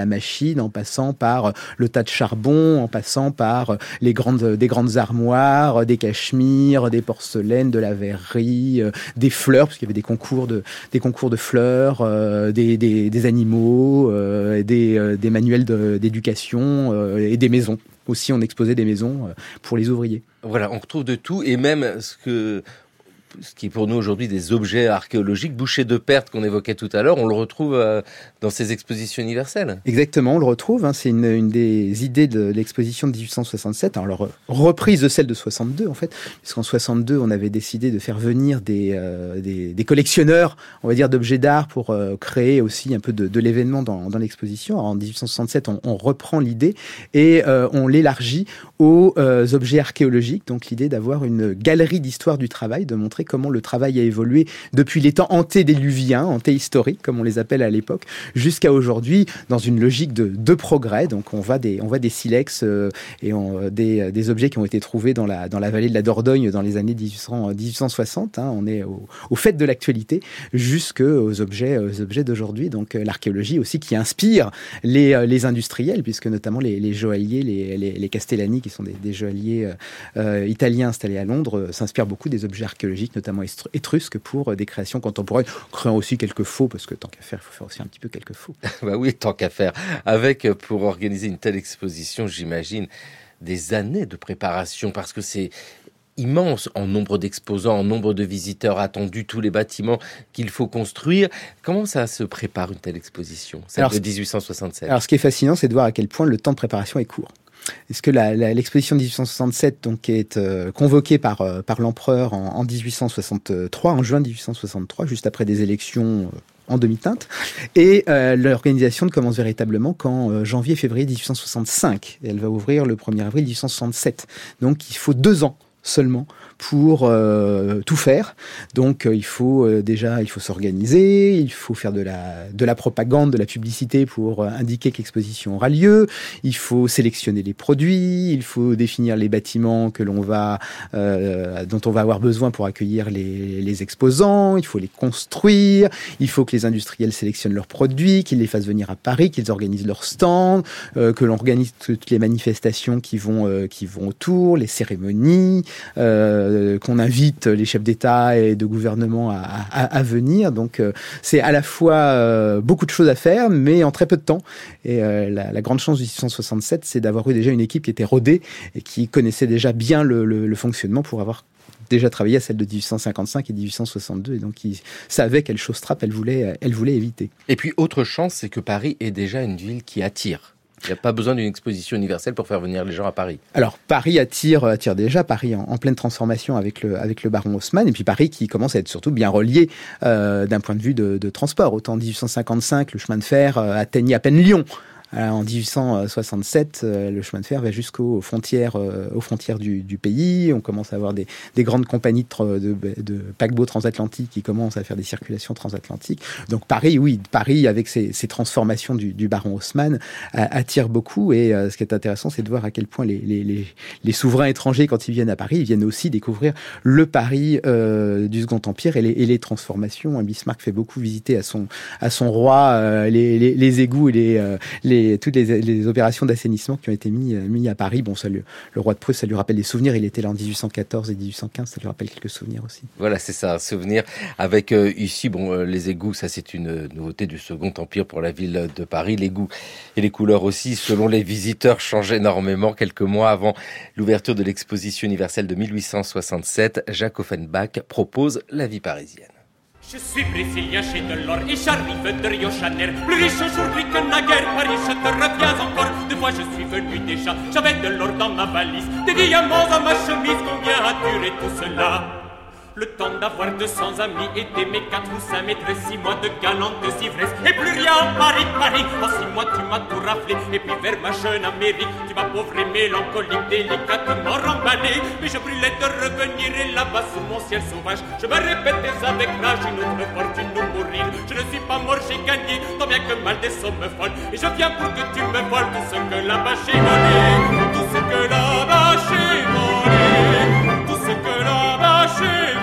machine, en passant par le tas de charbon, en passant par les grandes, des grandes armoires, des cachemires, des porcelaines, de la verrerie, euh, des fleurs, parce qu'il y avait des concours de, des concours de fleurs, euh, des, des, des animaux, euh, des, euh, des manuels de, d'éducation euh, et des maisons. Aussi, on exposait des maisons euh, pour les ouvriers. Voilà, on retrouve de tout, et même ce que... ce qui est pour nous aujourd'hui des objets archéologiques, bouchés de pertes qu'on évoquait tout à l'heure, on le retrouve euh, dans ces expositions universelles. Exactement, on le retrouve. Hein, c'est une, une des idées de l'exposition de dix-huit cent soixante-sept. Alors, leur reprise de celle de soixante-deux, en fait, puisqu'en soixante-deux, on avait décidé de faire venir des, euh, des, des collectionneurs, on va dire, d'objets d'art pour euh, créer aussi un peu de, de l'événement dans, dans l'exposition. Alors, en dix-huit cent soixante-sept, on, on reprend l'idée et euh, on l'élargit aux euh, objets archéologiques. Donc, l'idée d'avoir une galerie d'histoire du travail, de montrer comment le travail a évolué depuis les temps antédiluviens, antéhistoriques, comme on les appelle à l'époque, jusqu'à aujourd'hui, dans une logique de, de progrès. Donc, on voit des, on voit des silex euh, et on, des, des objets qui ont été trouvés dans la, dans la vallée de la Dordogne dans les années dix-huit cent soixante. Hein. On est au, au fait de l'actualité, jusqu'aux objets, aux objets d'aujourd'hui. Donc, euh, l'archéologie aussi qui inspire les, euh, les industriels, puisque notamment les, les joailliers, les, les, les Castellani, qui sont des, des joailliers euh, italiens installés à Londres, euh, s'inspirent beaucoup des objets archéologiques, notamment étrusques, pour des créations contemporaines, créant aussi quelques faux, parce que tant qu'à faire, il faut faire aussi un petit peu quelques faux. Bah oui, tant qu'à faire. Avec, pour organiser une telle exposition, j'imagine, des années de préparation, parce que c'est immense en nombre d'exposants, en nombre de visiteurs attendus, tous les bâtiments qu'il faut construire. Comment ça se prépare une telle exposition, celle alors, de dix-huit cent soixante-sept? Alors, ce qui est fascinant, c'est de voir à quel point le temps de préparation est court. Est-ce que la, la, l'exposition de dix-huit cent soixante-sept, donc, est euh, convoquée par, euh, par l'empereur en, en dix-huit cent soixante-trois, en juin dix-huit cent soixante-trois, juste après des élections euh, en demi-teinte, et euh, l'organisation ne commence véritablement qu'en euh, janvier-février dix-huit cent soixante-cinq. Et elle va ouvrir le premier avril dix-huit cent soixante-sept. Donc, il faut deux ans seulement pour euh, tout faire. Donc euh, il faut euh, déjà il faut s'organiser, il faut faire de la de la propagande, de la publicité pour euh, indiquer que l'exposition aura lieu, il faut sélectionner les produits, il faut définir les bâtiments que l'on va euh, dont on va avoir besoin pour accueillir les les exposants, il faut les construire, il faut que les industriels sélectionnent leurs produits, qu'ils les fassent venir à Paris, qu'ils organisent leurs stands, euh, que l'on organise toutes les manifestations qui vont euh, qui vont autour, les cérémonies, euh, qu'on invite les chefs d'État et de gouvernement à, à, à venir. Donc, euh, c'est à la fois euh, beaucoup de choses à faire, mais en très peu de temps. Et euh, la, la grande chance du dix-huit cent soixante-sept, c'est d'avoir eu déjà une équipe qui était rodée et qui connaissait déjà bien le, le, le fonctionnement pour avoir déjà travaillé à celle de dix-huit cent cinquante-cinq et dix-huit cent soixante-deux. Et donc, ils savaient quelle chose trappe elle voulait, elle voulait éviter. Et puis, autre chance, c'est que Paris est déjà une ville qui attire. Il n'y a pas besoin d'une exposition universelle pour faire venir les gens à Paris. Alors, Paris attire, attire déjà, Paris en, en pleine transformation avec le, avec le baron Haussmann, et puis Paris qui commence à être surtout bien relié euh, d'un point de vue de, de transport. Autant en dix-huit cent cinquante-cinq, le chemin de fer euh, atteignait à peine Lyon. Alors, en dix-huit cent soixante-sept, euh, le chemin de fer va jusqu'aux frontières, euh, aux frontières du, du pays. On commence à avoir des, des grandes compagnies de, de, de paquebots transatlantiques qui commencent à faire des circulations transatlantiques. Donc Paris, oui, Paris avec ses, ses transformations du, du baron Haussmann attire beaucoup. Et euh, ce qui est intéressant, c'est de voir à quel point les, les, les, les souverains étrangers, quand ils viennent à Paris, ils viennent aussi découvrir le Paris euh, du Second Empire et les, et les transformations. Bismarck fait beaucoup visiter à son, à son roi euh, les, les, les égouts et les, euh, les Les, toutes les, les opérations d'assainissement qui ont été mis, mis à Paris. Bon, ça lui, le roi de Prusse, ça lui rappelle des souvenirs. Il était là en dix-huit cent quatorze et dix-huit cent quinze, ça lui rappelle quelques souvenirs aussi. Voilà, c'est ça, un souvenir. Avec euh, ici, bon, euh, les égouts, ça c'est une nouveauté du Second Empire pour la ville de Paris. Les goûts et les couleurs aussi, selon les visiteurs, changent énormément. Quelques mois avant l'ouverture de l'exposition universelle de mille huit cent soixante-sept, Jacques Offenbach propose La vie parisienne. Je suis brésilien chez Delors et j'arrive de Rio de Janeiro. Plus riche aujourd'hui que naguère, Paris, je te reviens encore. Deux fois je suis venu déjà, j'avais de l'or dans ma valise, des diamants dans ma chemise. Combien a duré tout cela? Le temps d'avoir deux cents amis et d'aimer quatre ou cinq maîtresses, six mois de galante ivresse et plus rien en Paris, Paris. En six mois tu m'as tout raflé et puis vers ma jeune Amérique, tu m'as pauvre et mélancolique, délicatement remballé. Mais je brûlais de revenir et là-bas sous mon ciel sauvage, je me répétais avec rage une autre fortune ou mourir. Je ne suis pas mort, j'ai gagné, tant bien que mal des sommes folles. Et je viens pour que tu me voles tout ce que là-bas j'ai volé, tout ce que là-bas j'ai volé, tout ce que là-bas j'ai volé.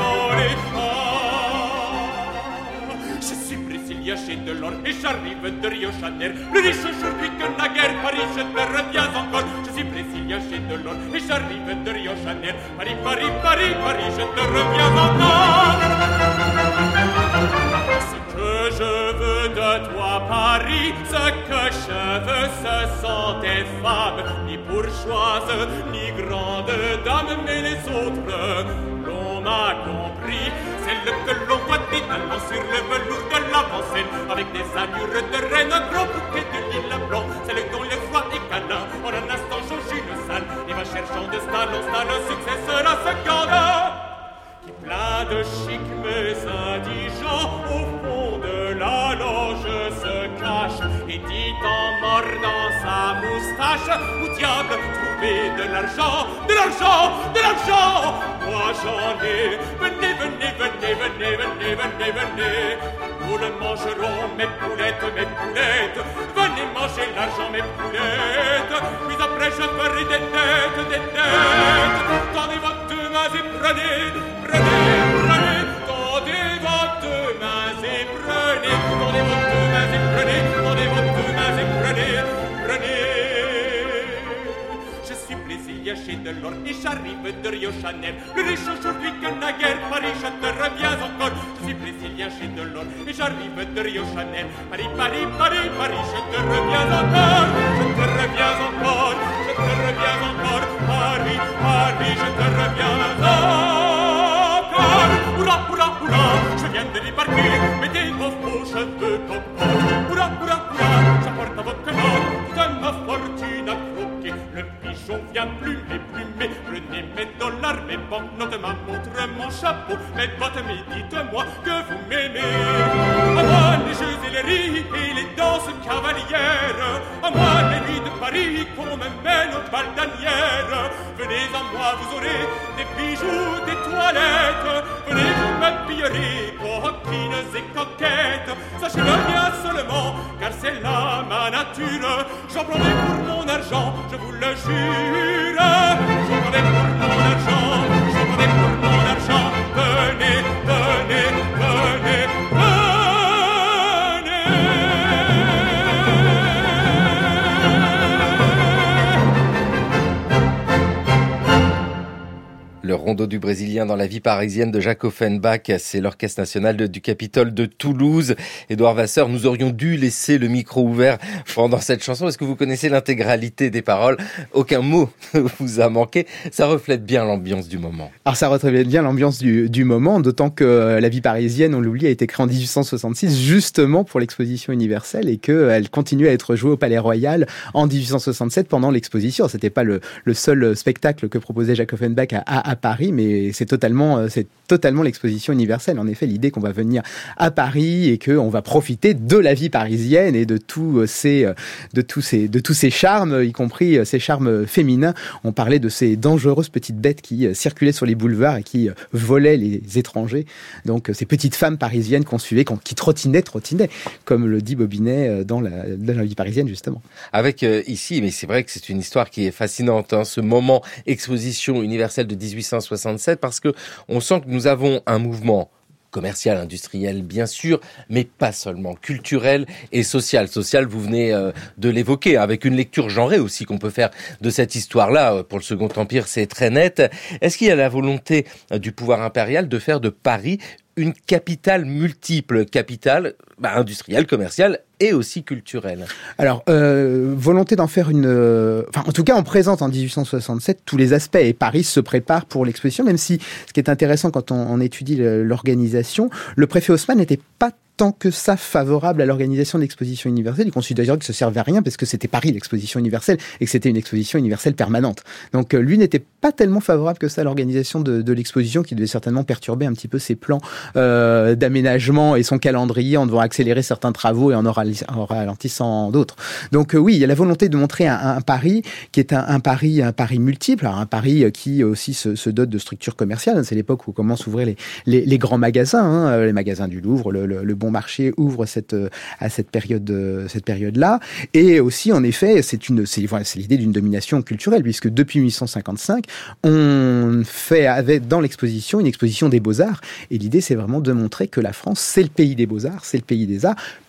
Chez Delors et j'arrive de Rio de Janeiro. Plus riche aujourd'hui que Paris, je te reviens encore. Je suis brésilien chez Delors et j'arrive de Rio de Janeiro. Paris, Paris, Paris, Paris, je te reviens encore. Ce que je veux de toi, Paris, ce que je veux, ce sont des femmes, ni bourgeoises, ni grandes dames, mais les autres, l'on m'a compris. Celle que l'on voit détalant sur le velours de l'avant-scène, avec des allures de reine, un gros bouquet de lilas blancs, celle dont le roi est câlin, en un instant change une salle, et va cherchant de stalle en stalle, un succès sera ce canard, qui plein de chic mais indigent, au fond de la loge se cache, et dit en mordant sa moustache, où diable trouver de l'argent, de l'argent, de l'argent, moi j'en ai, venez, venez, venez, venez, venez, venez, venez, nous le mangerons, mes poulettes, mes poulettes, venez manger l'argent, mes poulettes, puis après je ferai des têtes, des têtes, tendez vos deux mains et prenez, prenez, prenez, tendez vos deux mains et prenez, tendez vos deux mains et prenez, tendez vos deux mains et prenez, prenez. Je suis brésilien chez Delors et j'arrive de Rio de Janeiro. Plus riche aujourd'hui que naguère, Paris, je te reviens encore. Je suis brésilien chez Delors et j'arrive de Rio de Janeiro. Paris, Paris, Paris, Paris, je te reviens encore. Je te reviens encore, je te reviens encore. Paris, Paris, je te reviens encore. Oula, oula, oula, je viens de débarquer. Mettez vos faux cheveux coco. Oula, oula, oula, j'apporte à votre mort toute ma fortune à croquer. Le pigeon vient plumer, plumer. Prenez mes dollars, mes banques-notes, ma montre, mon chapeau, mes bottes, mais dites-moi que vous m'aimez. À moi les jeux et les rires et les danses cavalières. À moi les nuits de Paris qu'on me mène aux bal d'Anières. Venez à moi, vous aurez des bijoux, des toilettes. Venez, vous m'habillerez, coquines et coquettes. Sachez-le bien seulement, car c'est là ma nature. J'en prendrai pour mon argent, je vous le jure. J'en prendrai pour mon argent, j'en prendrai pour mon argent. Venez, venez, venez, venez. Le rondeau du Brésilien dans la vie parisienne de Jacques Offenbach, c'est l'Orchestre national de, du Capitole de Toulouse. Édouard Vasseur, nous aurions dû laisser le micro ouvert pendant cette chanson. Est-ce que vous connaissez l'intégralité des paroles? Aucun mot ne vous a manqué. Ça reflète bien l'ambiance du moment. Alors ça reflète bien l'ambiance du, du moment, d'autant que La vie parisienne, on l'oublie, a été créée en dix-huit cent soixante-six justement pour l'exposition universelle et qu'elle continue à être jouée au Palais Royal en dix-huit cent soixante-sept pendant l'exposition. C'était pas le, le seul spectacle que proposait Jacques Offenbach à, à, à Paris, mais c'est totalement, c'est totalement l'exposition universelle. En effet, l'idée qu'on va venir à Paris et qu'on va profiter de la vie parisienne et de tous ces, de tous ces, de tous ces charmes, y compris ces charmes féminins. On parlait de ces dangereuses petites bêtes qui circulaient sur les boulevards et qui volaient les étrangers. Donc, ces petites femmes parisiennes qu'on suivait, qu'on, qui trottinaient, trottinaient, comme le dit Bobinet dans la, dans la vie parisienne, justement. Avec euh, ici, mais c'est vrai que c'est une histoire qui est fascinante, hein, ce moment exposition universelle de dix-huit cent soixante-sept, parce que on sent que nous avons un mouvement commercial, industriel, bien sûr, mais pas seulement, culturel et social. Social, vous venez euh, de l'évoquer, avec une lecture genrée aussi qu'on peut faire de cette histoire-là. Pour le Second Empire, c'est très net. Est-ce qu'il y a la volonté euh, du pouvoir impérial de faire de Paris une capitale multiple, capitale bah, industrielle, commerciale et aussi culturelle? Alors, euh, volonté d'en faire une... Euh, enfin, en tout cas, on présente en dix-huit cent soixante-sept tous les aspects et Paris se prépare pour l'exposition, même si ce qui est intéressant quand on, on étudie l'organisation, le préfet Haussmann n'était pas tant que ça favorable à l'organisation de l'exposition universelle. Il considérait que ça servait à rien parce que c'était Paris, l'exposition universelle, et que c'était une exposition universelle permanente. Donc euh, lui n'était pas tellement favorable que ça à l'organisation de, de l'exposition, qui devait certainement perturber un petit peu ses plans euh, d'aménagement et son calendrier en devant accélérer certains travaux et en, oralis, en ralentissant d'autres. Donc euh, oui, il y a la volonté de montrer un, un Paris qui est un, un Paris, un Paris multiple, alors un Paris qui aussi se, se dote de structures commerciales. C'est l'époque où commencent à ouvrir les, les, les grands magasins, hein, les magasins du Louvre, le, le, le Bon Marché ouvre cette à cette période cette période-là, et aussi en effet c'est une c'est voilà, c'est l'idée d'une domination culturelle, puisque depuis mille huit cent cinquante-cinq on fait avec dans l'exposition une exposition des beaux-arts, et l'idée c'est vraiment de montrer que la France c'est le pays des beaux-arts, c'est le pays des arts,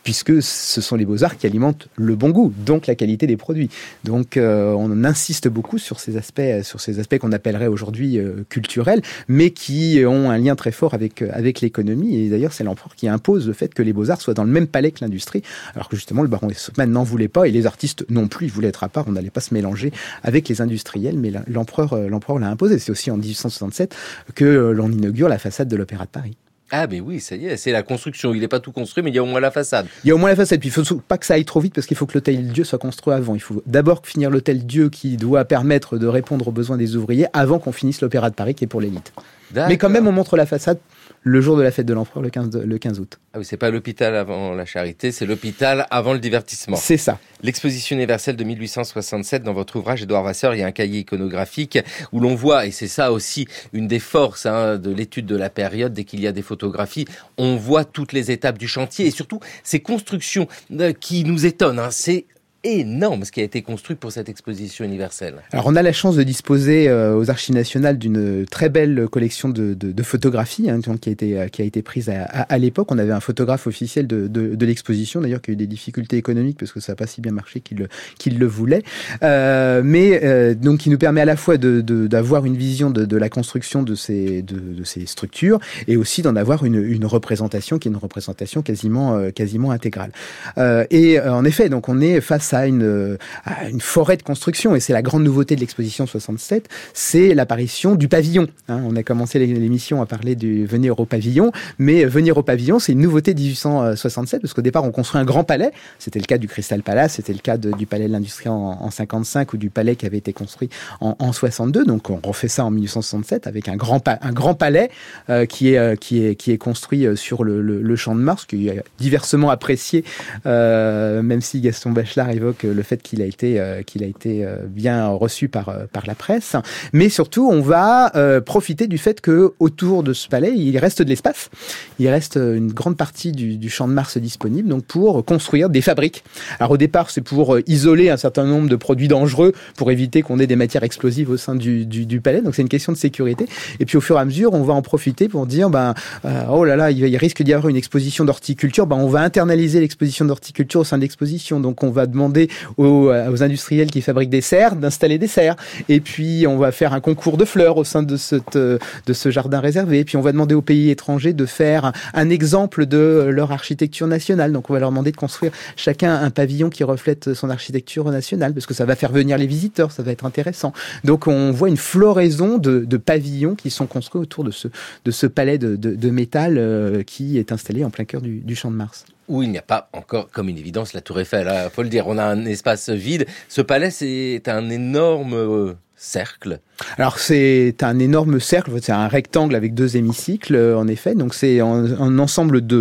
puisque ce sont les beaux-arts qui alimentent le bon goût, donc la qualité des produits. Donc euh, on insiste beaucoup sur ces aspects, sur ces aspects qu'on appellerait aujourd'hui euh, culturels, mais qui ont un lien très fort avec, avec l'économie. Et d'ailleurs, c'est l'empereur qui impose le fait que les beaux-arts soient dans le même palais que l'industrie, alors que justement le baron Haussmann n'en voulait pas, et les artistes non plus, ils voulaient être à part, on n'allait pas se mélanger avec les industriels, mais l'empereur, l'empereur l'a imposé. C'est aussi en dix-huit cent soixante-sept que l'on inaugure la façade de l'Opéra de Paris. Ah mais oui, ça y est, c'est la construction. Il n'est pas tout construit, mais il y a au moins la façade. Il y a au moins la façade, puis il ne faut pas que ça aille trop vite, parce qu'il faut que l'hôtel-Dieu soit construit avant. Il faut d'abord finir l'hôtel-Dieu qui doit permettre de répondre aux besoins des ouvriers, avant qu'on finisse l'Opéra de Paris qui est pour l'élite. D'accord. Mais quand même, on montre la façade le jour de la fête de l'empereur, le quinze, le quinze août. Ah oui, c'est pas l'hôpital avant la charité, c'est l'hôpital avant le divertissement. C'est ça. L'exposition universelle de mille huit cent soixante-sept, dans votre ouvrage, Édouard Vasseur, il y a un cahier iconographique où l'on voit, et c'est ça aussi une des forces hein, de l'étude de la période, dès qu'il y a des photographies, on voit toutes les étapes du chantier et surtout ces constructions euh, qui nous étonnent. Hein, c'est énorme ce qui a été construit pour cette exposition universelle. Alors on a la chance de disposer euh, aux Archives nationales d'une très belle collection de, de, de photographies hein, qui a été qui a été prise à, à, à l'époque. On avait un photographe officiel de, de, de l'exposition d'ailleurs qui a eu des difficultés économiques parce que ça n'a pas si bien marché qu'il le, qu'il le voulait, euh, mais euh, donc qui nous permet à la fois de, de, d'avoir une vision de, de la construction de ces de, de ces structures et aussi d'en avoir une, une représentation qui est une représentation quasiment euh, quasiment intégrale. Euh, et euh, en effet, donc on est face à à une, à une forêt de construction, et c'est la grande nouveauté de l'exposition soixante-sept, c'est l'apparition du pavillon. Hein, on a commencé l'émission à parler du venir au pavillon, mais venir au pavillon, c'est une nouveauté de dix-huit cent soixante-sept, parce qu'au départ, on construit un grand palais. C'était le cas du Crystal Palace, c'était le cas de, du palais de l'Industrie en, en cinquante-cinq, ou du palais qui avait été construit en, en soixante-deux. Donc, on refait ça en mille huit cent soixante-sept avec un grand, pa- un grand palais euh, qui, est, euh, qui, est, qui est construit sur le, le, le Champ de Mars, qui est diversement apprécié, euh, même si Gaston Bachelard évoque le fait qu'il a été, euh, qu'il a été euh, bien reçu par, euh, par la presse. Mais surtout, on va euh, profiter du fait que autour de ce palais, il reste de l'espace. Il reste une grande partie du, du Champ de Mars disponible, donc pour construire des fabriques. Alors au départ, c'est pour isoler un certain nombre de produits dangereux, pour éviter qu'on ait des matières explosives au sein du, du, du palais. Donc c'est une question de sécurité. Et puis au fur et à mesure, on va en profiter pour dire, ben, euh, oh là là, il, il risque d'y avoir une exposition d'horticulture. Ben, on va internaliser l'exposition d'horticulture au sein de l'exposition. Donc on va demander Aux, aux industriels qui fabriquent des serres d'installer des serres, et puis on va faire un concours de fleurs au sein de, cette, de ce jardin réservé, et puis on va demander aux pays étrangers de faire un, un exemple de leur architecture nationale. Donc on va leur demander de construire chacun un pavillon qui reflète son architecture nationale, parce que ça va faire venir les visiteurs, ça va être intéressant. Donc on voit une floraison de, de pavillons qui sont construits autour de ce, de ce palais de, de, de métal euh, qui est installé en plein cœur du, du Champ de Mars. Où il n'y a pas encore, comme une évidence, la Tour Eiffel. Il faut le dire, on a un espace vide. Ce palais, c'est un énorme euh, cercle. Alors c'est un énorme cercle, c'est un rectangle avec deux hémicycles en effet, donc c'est un, un ensemble de,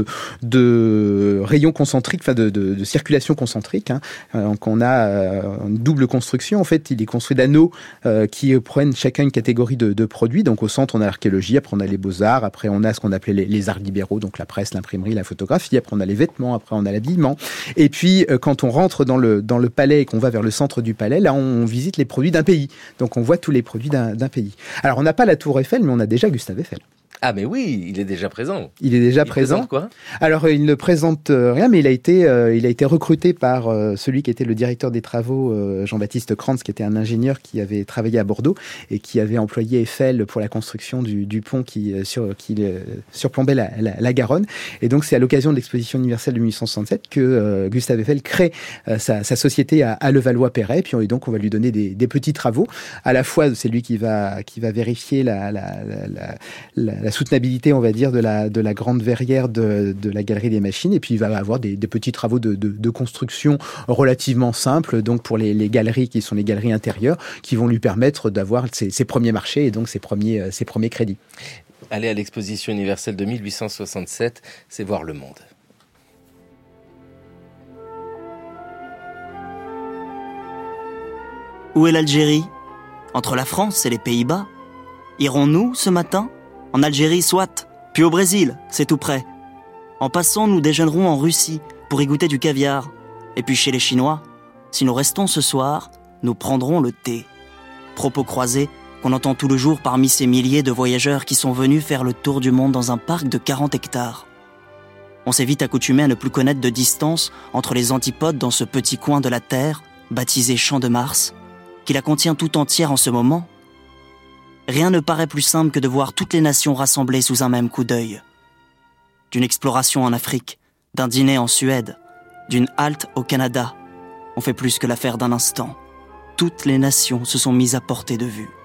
de rayons concentriques, enfin de, de, de circulation concentrique. Hein. Donc on a une double construction, en fait il est construit d'anneaux euh, qui prennent chacun une catégorie de, de produits. Donc au centre on a l'archéologie, après on a les beaux-arts, après on a ce qu'on appelait les, les arts libéraux, donc la presse, l'imprimerie, la photographie, après on a les vêtements, après on a l'habillement. Et puis euh, quand on rentre dans le, dans le palais et qu'on va vers le centre du palais, là on visite les produits d'un pays. Donc on voit tous les produits D'un, d'un pays. Alors on n'a pas la Tour Eiffel, mais on a déjà Gustave Eiffel. Ah mais oui, il est déjà présent. Il est déjà il présent. Présente quoi ? Alors il ne présente rien, mais il a été, euh, il a été recruté par euh, celui qui était le directeur des travaux, euh, Jean-Baptiste Krantz, qui était un ingénieur qui avait travaillé à Bordeaux et qui avait employé Eiffel pour la construction du, du pont qui, euh, sur, qui euh, surplombait la, la, la Garonne. Et donc c'est à l'occasion de l'exposition universelle de mille huit cent soixante-sept que euh, Gustave Eiffel crée euh, sa, sa société à, à Levallois-Perret. Puis on, et donc on va lui donner des, des petits travaux. À la fois c'est lui qui va, qui va vérifier la, la, la, la, la, la soutenabilité, on va dire, de la, de la grande verrière de, de la galerie des machines, et puis il va avoir des, des petits travaux de, de, de construction relativement simples, donc pour les, les galeries qui sont les galeries intérieures, qui vont lui permettre d'avoir ses, ses premiers marchés et donc ses premiers, ses premiers crédits. Aller à l'exposition universelle de mille huit cent soixante-sept, c'est voir le monde. Où est l'Algérie ? Entre la France et les Pays-Bas ? Irons-nous ce matin ? En Algérie, soit, puis au Brésil, c'est tout près. En passant, nous déjeunerons en Russie pour y goûter du caviar. Et puis chez les Chinois, si nous restons ce soir, nous prendrons le thé. Propos croisés qu'on entend tout le jour parmi ces milliers de voyageurs qui sont venus faire le tour du monde dans un parc de quarante hectares. On s'est vite accoutumé à ne plus connaître de distance entre les antipodes dans ce petit coin de la Terre, baptisé Champ de Mars, qui la contient tout entière en ce moment. Rien ne paraît plus simple que de voir toutes les nations rassemblées sous un même coup d'œil. D'une exploration en Afrique, d'un dîner en Suède, d'une halte au Canada, on fait plus que l'affaire d'un instant. Toutes les nations se sont mises à portée de vue.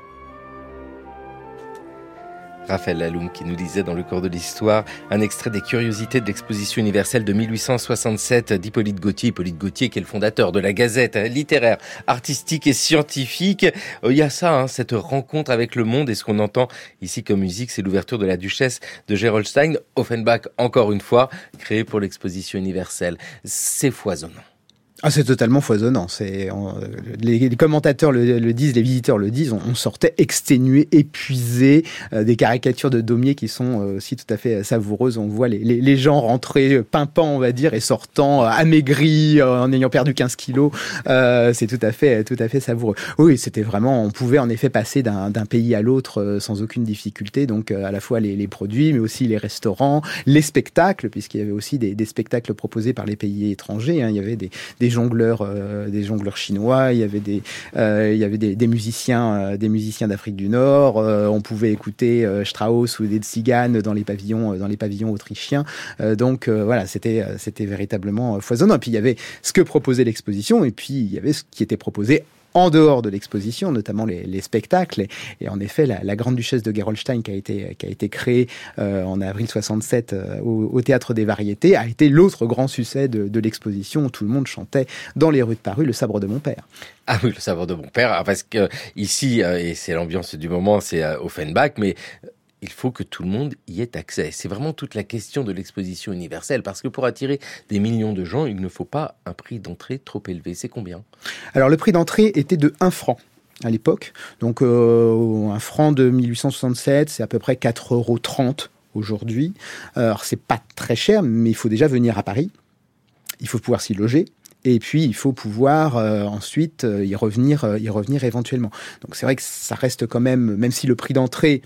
Raphaël Laloum qui nous lisait dans le cours de l'histoire un extrait des curiosités de l'exposition universelle de mille huit cent soixante-sept d'Hippolyte Gautier. Hippolyte Gautier qui est le fondateur de la Gazette littéraire, artistique et scientifique. Il y a ça, hein, cette rencontre avec le monde, et ce qu'on entend ici comme musique, c'est l'ouverture de la Duchesse de Gerolstein, Offenbach encore une fois, créée pour l'exposition universelle. C'est foisonnant. Ah, c'est totalement foisonnant. C'est, on, les, les commentateurs le, le disent, les visiteurs le disent. On, on sortait exténué, épuisé, euh, des caricatures de Daumier qui sont euh, aussi tout à fait savoureuses. On voit les, les, les gens rentrer pimpants, on va dire, et sortant euh, amaigris, euh, en ayant perdu quinze kilos. Euh, c'est tout à fait, tout à fait savoureux. Oui, c'était vraiment. On pouvait en effet passer d'un, d'un pays à l'autre euh, sans aucune difficulté. Donc euh, à la fois les, les produits, mais aussi les restaurants, les spectacles, puisqu'il y avait aussi des, des spectacles proposés par les pays étrangers. Hein. Il y avait des, des jongleurs, euh, des jongleurs chinois, il y avait des, euh, il y avait des, des musiciens, euh, des musiciens d'Afrique du Nord. Euh, on pouvait écouter euh, Strauss ou des tziganes dans les pavillons, euh, dans les pavillons autrichiens. Euh, donc euh, voilà, c'était, c'était véritablement foisonnant. Et puis il y avait ce que proposait l'exposition, et puis il y avait ce qui était proposé en dehors de l'exposition, notamment les, les spectacles. Et, et en effet, la, la Grande Duchesse de Gerolstein, qui a été, qui a été créée euh, en avril soixante-sept euh, au, au Théâtre des Variétés, a été l'autre grand succès de, de l'exposition, où tout le monde chantait dans les rues de Paris le sabre de mon père. Ah oui, le sabre de mon père, parce que ici, et c'est l'ambiance du moment, c'est Offenbach, mais il faut que tout le monde y ait accès. C'est vraiment toute la question de l'exposition universelle, parce que pour attirer des millions de gens, il ne faut pas un prix d'entrée trop élevé. C'est combien ? Alors le prix d'entrée était de un franc à l'époque. Donc euh, un franc de mille huit cent soixante-sept, c'est à peu près quatre euros trente aujourd'hui. Alors c'est pas très cher, mais il faut déjà venir à Paris. Il faut pouvoir s'y loger. Et puis, il faut pouvoir euh, ensuite euh, y revenir, euh, y revenir éventuellement. Donc c'est vrai que ça reste quand même, même si le prix d'entrée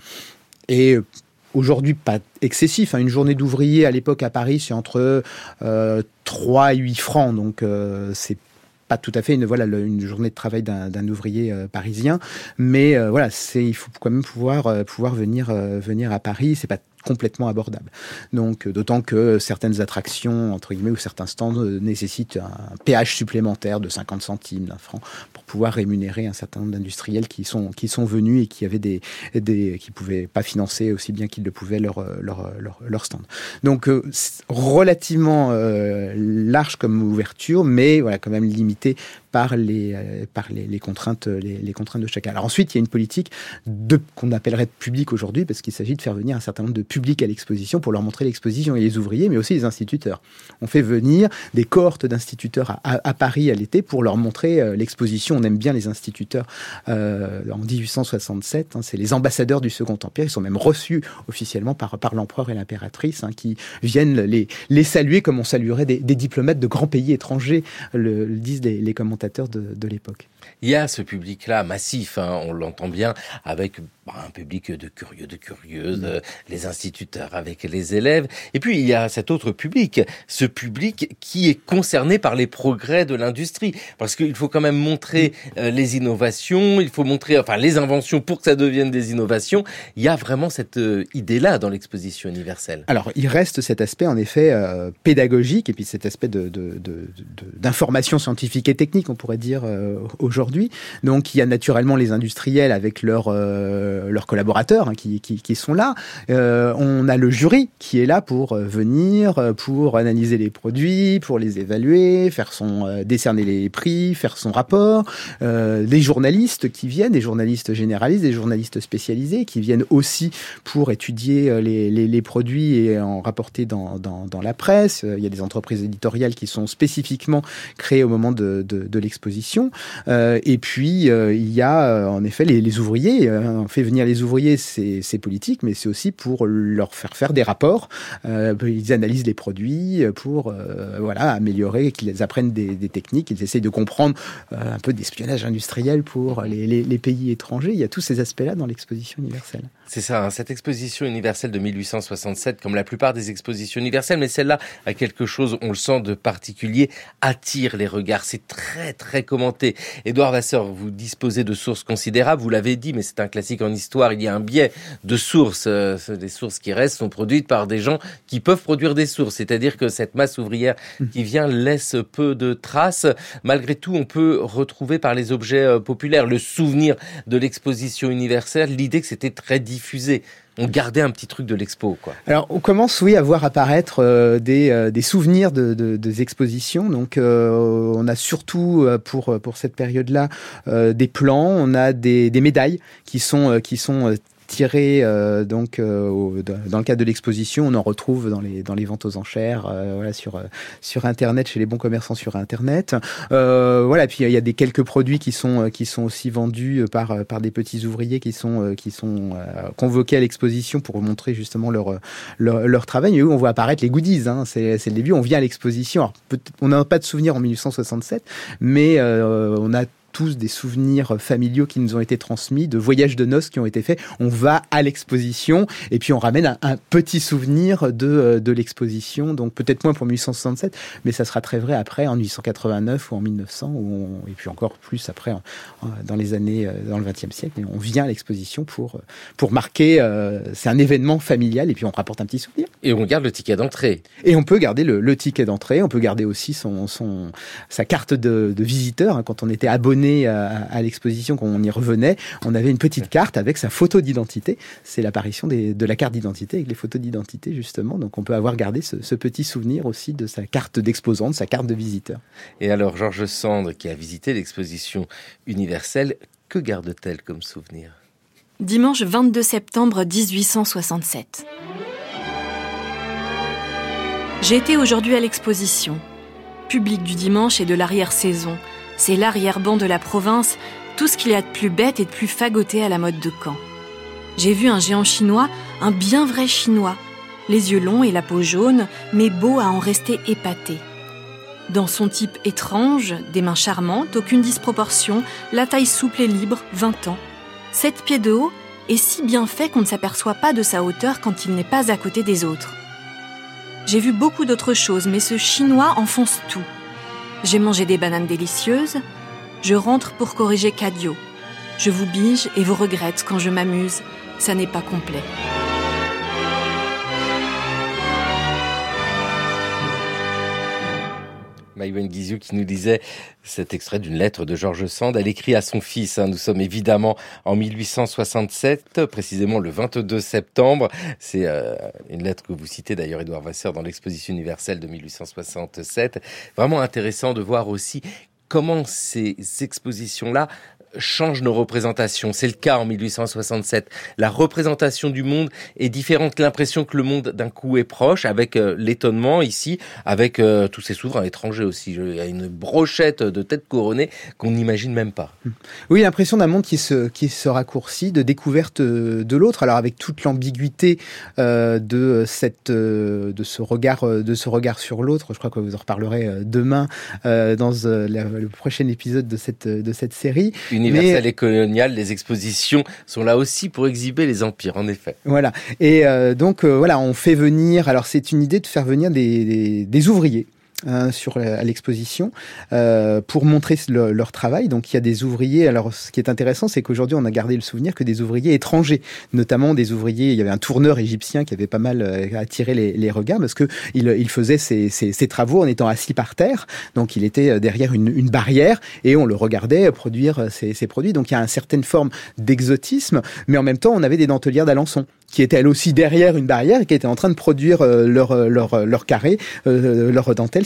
et aujourd'hui pas excessif, hein. Une journée d'ouvrier à l'époque à Paris, c'est entre euh, trois et huit francs, donc euh, c'est pas tout à fait une, voilà, une journée de travail d'un, d'un ouvrier euh, parisien, mais euh, voilà, c'est, il faut quand même pouvoir, euh, pouvoir venir, euh, venir à Paris, c'est pas complètement abordable. Donc, d'autant que certaines attractions, entre guillemets, ou certains stands nécessitent un péage supplémentaire de cinquante centimes d'un franc pour pouvoir rémunérer un certain nombre d'industriels qui sont, qui sont venus et qui avaient des, des, qui pouvaient pas financer aussi bien qu'ils le pouvaient leur, leur, leur, leur stand. Donc, euh, relativement euh, large comme ouverture, mais voilà, quand même limité par les, euh, par les, les contraintes, les, les contraintes de chacun. Alors ensuite, il y a une politique de, qu'on appellerait public aujourd'hui, parce qu'il s'agit de faire venir un certain nombre de publics à l'exposition pour leur montrer l'exposition, et les ouvriers, mais aussi les instituteurs. On fait venir des cohortes d'instituteurs à, à, à Paris à l'été pour leur montrer euh, l'exposition. On aime bien les instituteurs euh, en dix-huit cent soixante-sept. Hein, c'est les ambassadeurs du Second Empire. Ils sont même reçus officiellement par, par l'empereur et l'impératrice, hein, qui viennent les, les saluer comme on saluerait des, des diplomates de grands pays étrangers, le, le disent les, les commentateurs De, de l'époque. Il y a ce public-là massif, hein, on l'entend bien, avec bah, un public de curieux, de curieuses, mmh. euh, les instituteurs avec les élèves. Et puis, il y a cet autre public, ce public qui est concerné par les progrès de l'industrie. Parce qu'il faut quand même montrer euh, les innovations, il faut montrer enfin les inventions pour que ça devienne des innovations. Il y a vraiment cette euh, idée-là dans l'exposition universelle. Alors, il reste cet aspect, en effet, euh, pédagogique, et puis cet aspect de, de, de, de, d'information scientifique et technique, on pourrait dire, euh, aujourd'hui. Donc, il y a naturellement les industriels avec leurs, euh, leurs collaborateurs, hein, qui, qui, qui sont là. Euh, on a le jury qui est là pour euh, venir, euh, pour analyser les produits, pour les évaluer, faire son, euh, décerner les prix, faire son rapport. Euh, les journalistes qui viennent, des journalistes généralistes, des journalistes spécialisés qui viennent aussi pour étudier euh, les, les, les produits et en rapporter dans, dans, dans la presse. Euh, il y a des entreprises éditoriales qui sont spécifiquement créées au moment de, de, de l'exposition. Euh, Euh, et puis euh, il y a euh, en effet les, les ouvriers. Euh, on fait venir les ouvriers, c'est, c'est politique, mais c'est aussi pour leur faire faire des rapports. Euh, ils analysent les produits pour euh, voilà améliorer, qu'ils apprennent des, des techniques, qu'ils essayent de comprendre euh, un peu d'espionnage industriel pour les, les, les pays étrangers. Il y a tous ces aspects-là dans l'exposition universelle. C'est ça, hein, cette exposition universelle de mille huit cent soixante-sept, comme la plupart des expositions universelles, mais celle-là a quelque chose, on le sent, de particulier, attire les regards. C'est très, très commenté. Édouard Vasseur, vous disposez de sources considérables, vous l'avez dit, mais c'est un classique en histoire, il y a un biais de sources. Euh, les sources qui restent sont produites par des gens qui peuvent produire des sources, c'est-à-dire que cette masse ouvrière qui vient laisse peu de traces. Malgré tout, on peut retrouver par les objets euh, populaires le souvenir de l'exposition universelle, l'idée que c'était très diffusé. On gardait un petit truc de l'expo, quoi. Alors, on commence, oui, à voir apparaître euh, des, euh, des souvenirs de, de, des expositions. Donc, euh, on a surtout, euh, pour, pour cette période-là, euh, des plans, on a des, des médailles qui sont, euh, qui sont euh, tirées euh, donc euh, au, dans le cadre de l'exposition. On en retrouve dans les dans les ventes aux enchères, euh, voilà, sur euh, sur internet, chez les bons commerçants sur internet. Euh, voilà, puis il y a des quelques produits qui sont qui sont aussi vendus par par des petits ouvriers qui sont qui sont euh, convoqués à l'exposition pour montrer justement leur leur, leur travail. Et eux, on voit apparaître les goodies. Hein, c'est c'est le début. On vient à l'exposition. Alors, on n'a pas de souvenir en mille huit cent soixante-sept, mais euh, on a tous des souvenirs familiaux qui nous ont été transmis, de voyages de noces qui ont été faits. On va à l'exposition et puis on ramène un, un petit souvenir de, de l'exposition. Donc peut-être moins pour mille huit cent soixante-sept, mais ça sera très vrai après, en mille huit cent quatre-vingt-neuf ou en mille neuf cents, où on, et puis encore plus après, en, en, dans les années, dans le vingtième siècle. On vient à l'exposition pour, pour marquer, euh, c'est un événement familial et puis on rapporte un petit souvenir. Et on garde le ticket d'entrée. Et on peut garder le, le ticket d'entrée, on peut garder aussi son, son, sa carte de, de visiteur. Hein, quand on était abonné À, à l'exposition, quand on y revenait, on avait une petite carte avec sa photo d'identité. C'est l'apparition des, de la carte d'identité avec les photos d'identité, justement. Donc on peut avoir gardé ce, ce petit souvenir aussi de sa carte d'exposant, de sa carte de visiteur. Et alors, Georges Sand, qui a visité l'exposition universelle, que garde-t-elle comme souvenir ? Dimanche vingt-deux septembre dix-huit cent soixante-sept. J'ai été aujourd'hui à l'exposition. Public du dimanche et de l'arrière-saison. C'est l'arrière-ban de la province, tout ce qu'il y a de plus bête et de plus fagoté à la mode de Caen. J'ai vu un géant chinois, un bien vrai chinois, les yeux longs et la peau jaune, mais beau à en rester épaté. Dans son type étrange, des mains charmantes, aucune disproportion, la taille souple et libre, vingt ans. Sept pieds de haut, et si bien fait qu'on ne s'aperçoit pas de sa hauteur quand il n'est pas à côté des autres. J'ai vu beaucoup d'autres choses, mais ce chinois enfonce tout. J'ai mangé des bananes délicieuses. Je rentre pour corriger Cadio. Je vous bige et vous regrette quand je m'amuse. Ça n'est pas complet. Maïwenn Guizou qui nous disait cet extrait d'une lettre de Georges Sand. Elle écrit à son fils. Hein, nous sommes évidemment en mille huit cent soixante-sept, précisément le vingt-deux septembre. C'est euh, une lettre que vous citez d'ailleurs, Édouard Vasseur, dans l'exposition universelle de mille huit cent soixante-sept. Vraiment intéressant de voir aussi comment ces expositions-là change nos représentations. C'est le cas en mille huit cent soixante-sept. La représentation du monde est différente. L'impression que le monde d'un coup est proche, avec euh, l'étonnement ici, avec euh, tous ces souverains étrangers aussi. Il y a une brochette de têtes couronnées qu'on n'imagine même pas. Oui, l'impression d'un monde qui se, qui se raccourcit, de découverte de l'autre. Alors avec toute l'ambiguïté euh, de, cette, euh, de, ce regard, de ce regard sur l'autre, je crois que vous en reparlerez demain euh, dans euh, la, le prochain épisode de cette, de cette série. Une universelle mais... et coloniale, les expositions sont là aussi pour exhiber les empires, en effet. Voilà. Et euh, donc, euh, voilà, on fait venir... Alors, c'est une idée de faire venir des, des, des ouvriers hein, sur la, à l'exposition euh, pour montrer le, leur travail. Donc, il y a des ouvriers... Alors, ce qui est intéressant, c'est qu'aujourd'hui, on a gardé le souvenir que des ouvriers étrangers, notamment des ouvriers... Il y avait un tourneur égyptien qui avait pas mal euh, attiré les, les regards parce que il, il faisait ses, ses, ses travaux en étant assis par terre. Donc, il était derrière une, une barrière et on le regardait produire ses, ses produits. Donc, il y a une certaine forme d'exotisme, mais en même temps, on avait des dentelières d'Alençon qui étaient elles aussi derrière une barrière et qui étaient en train de produire euh, leur, leur, leur carré, euh, leur dentelle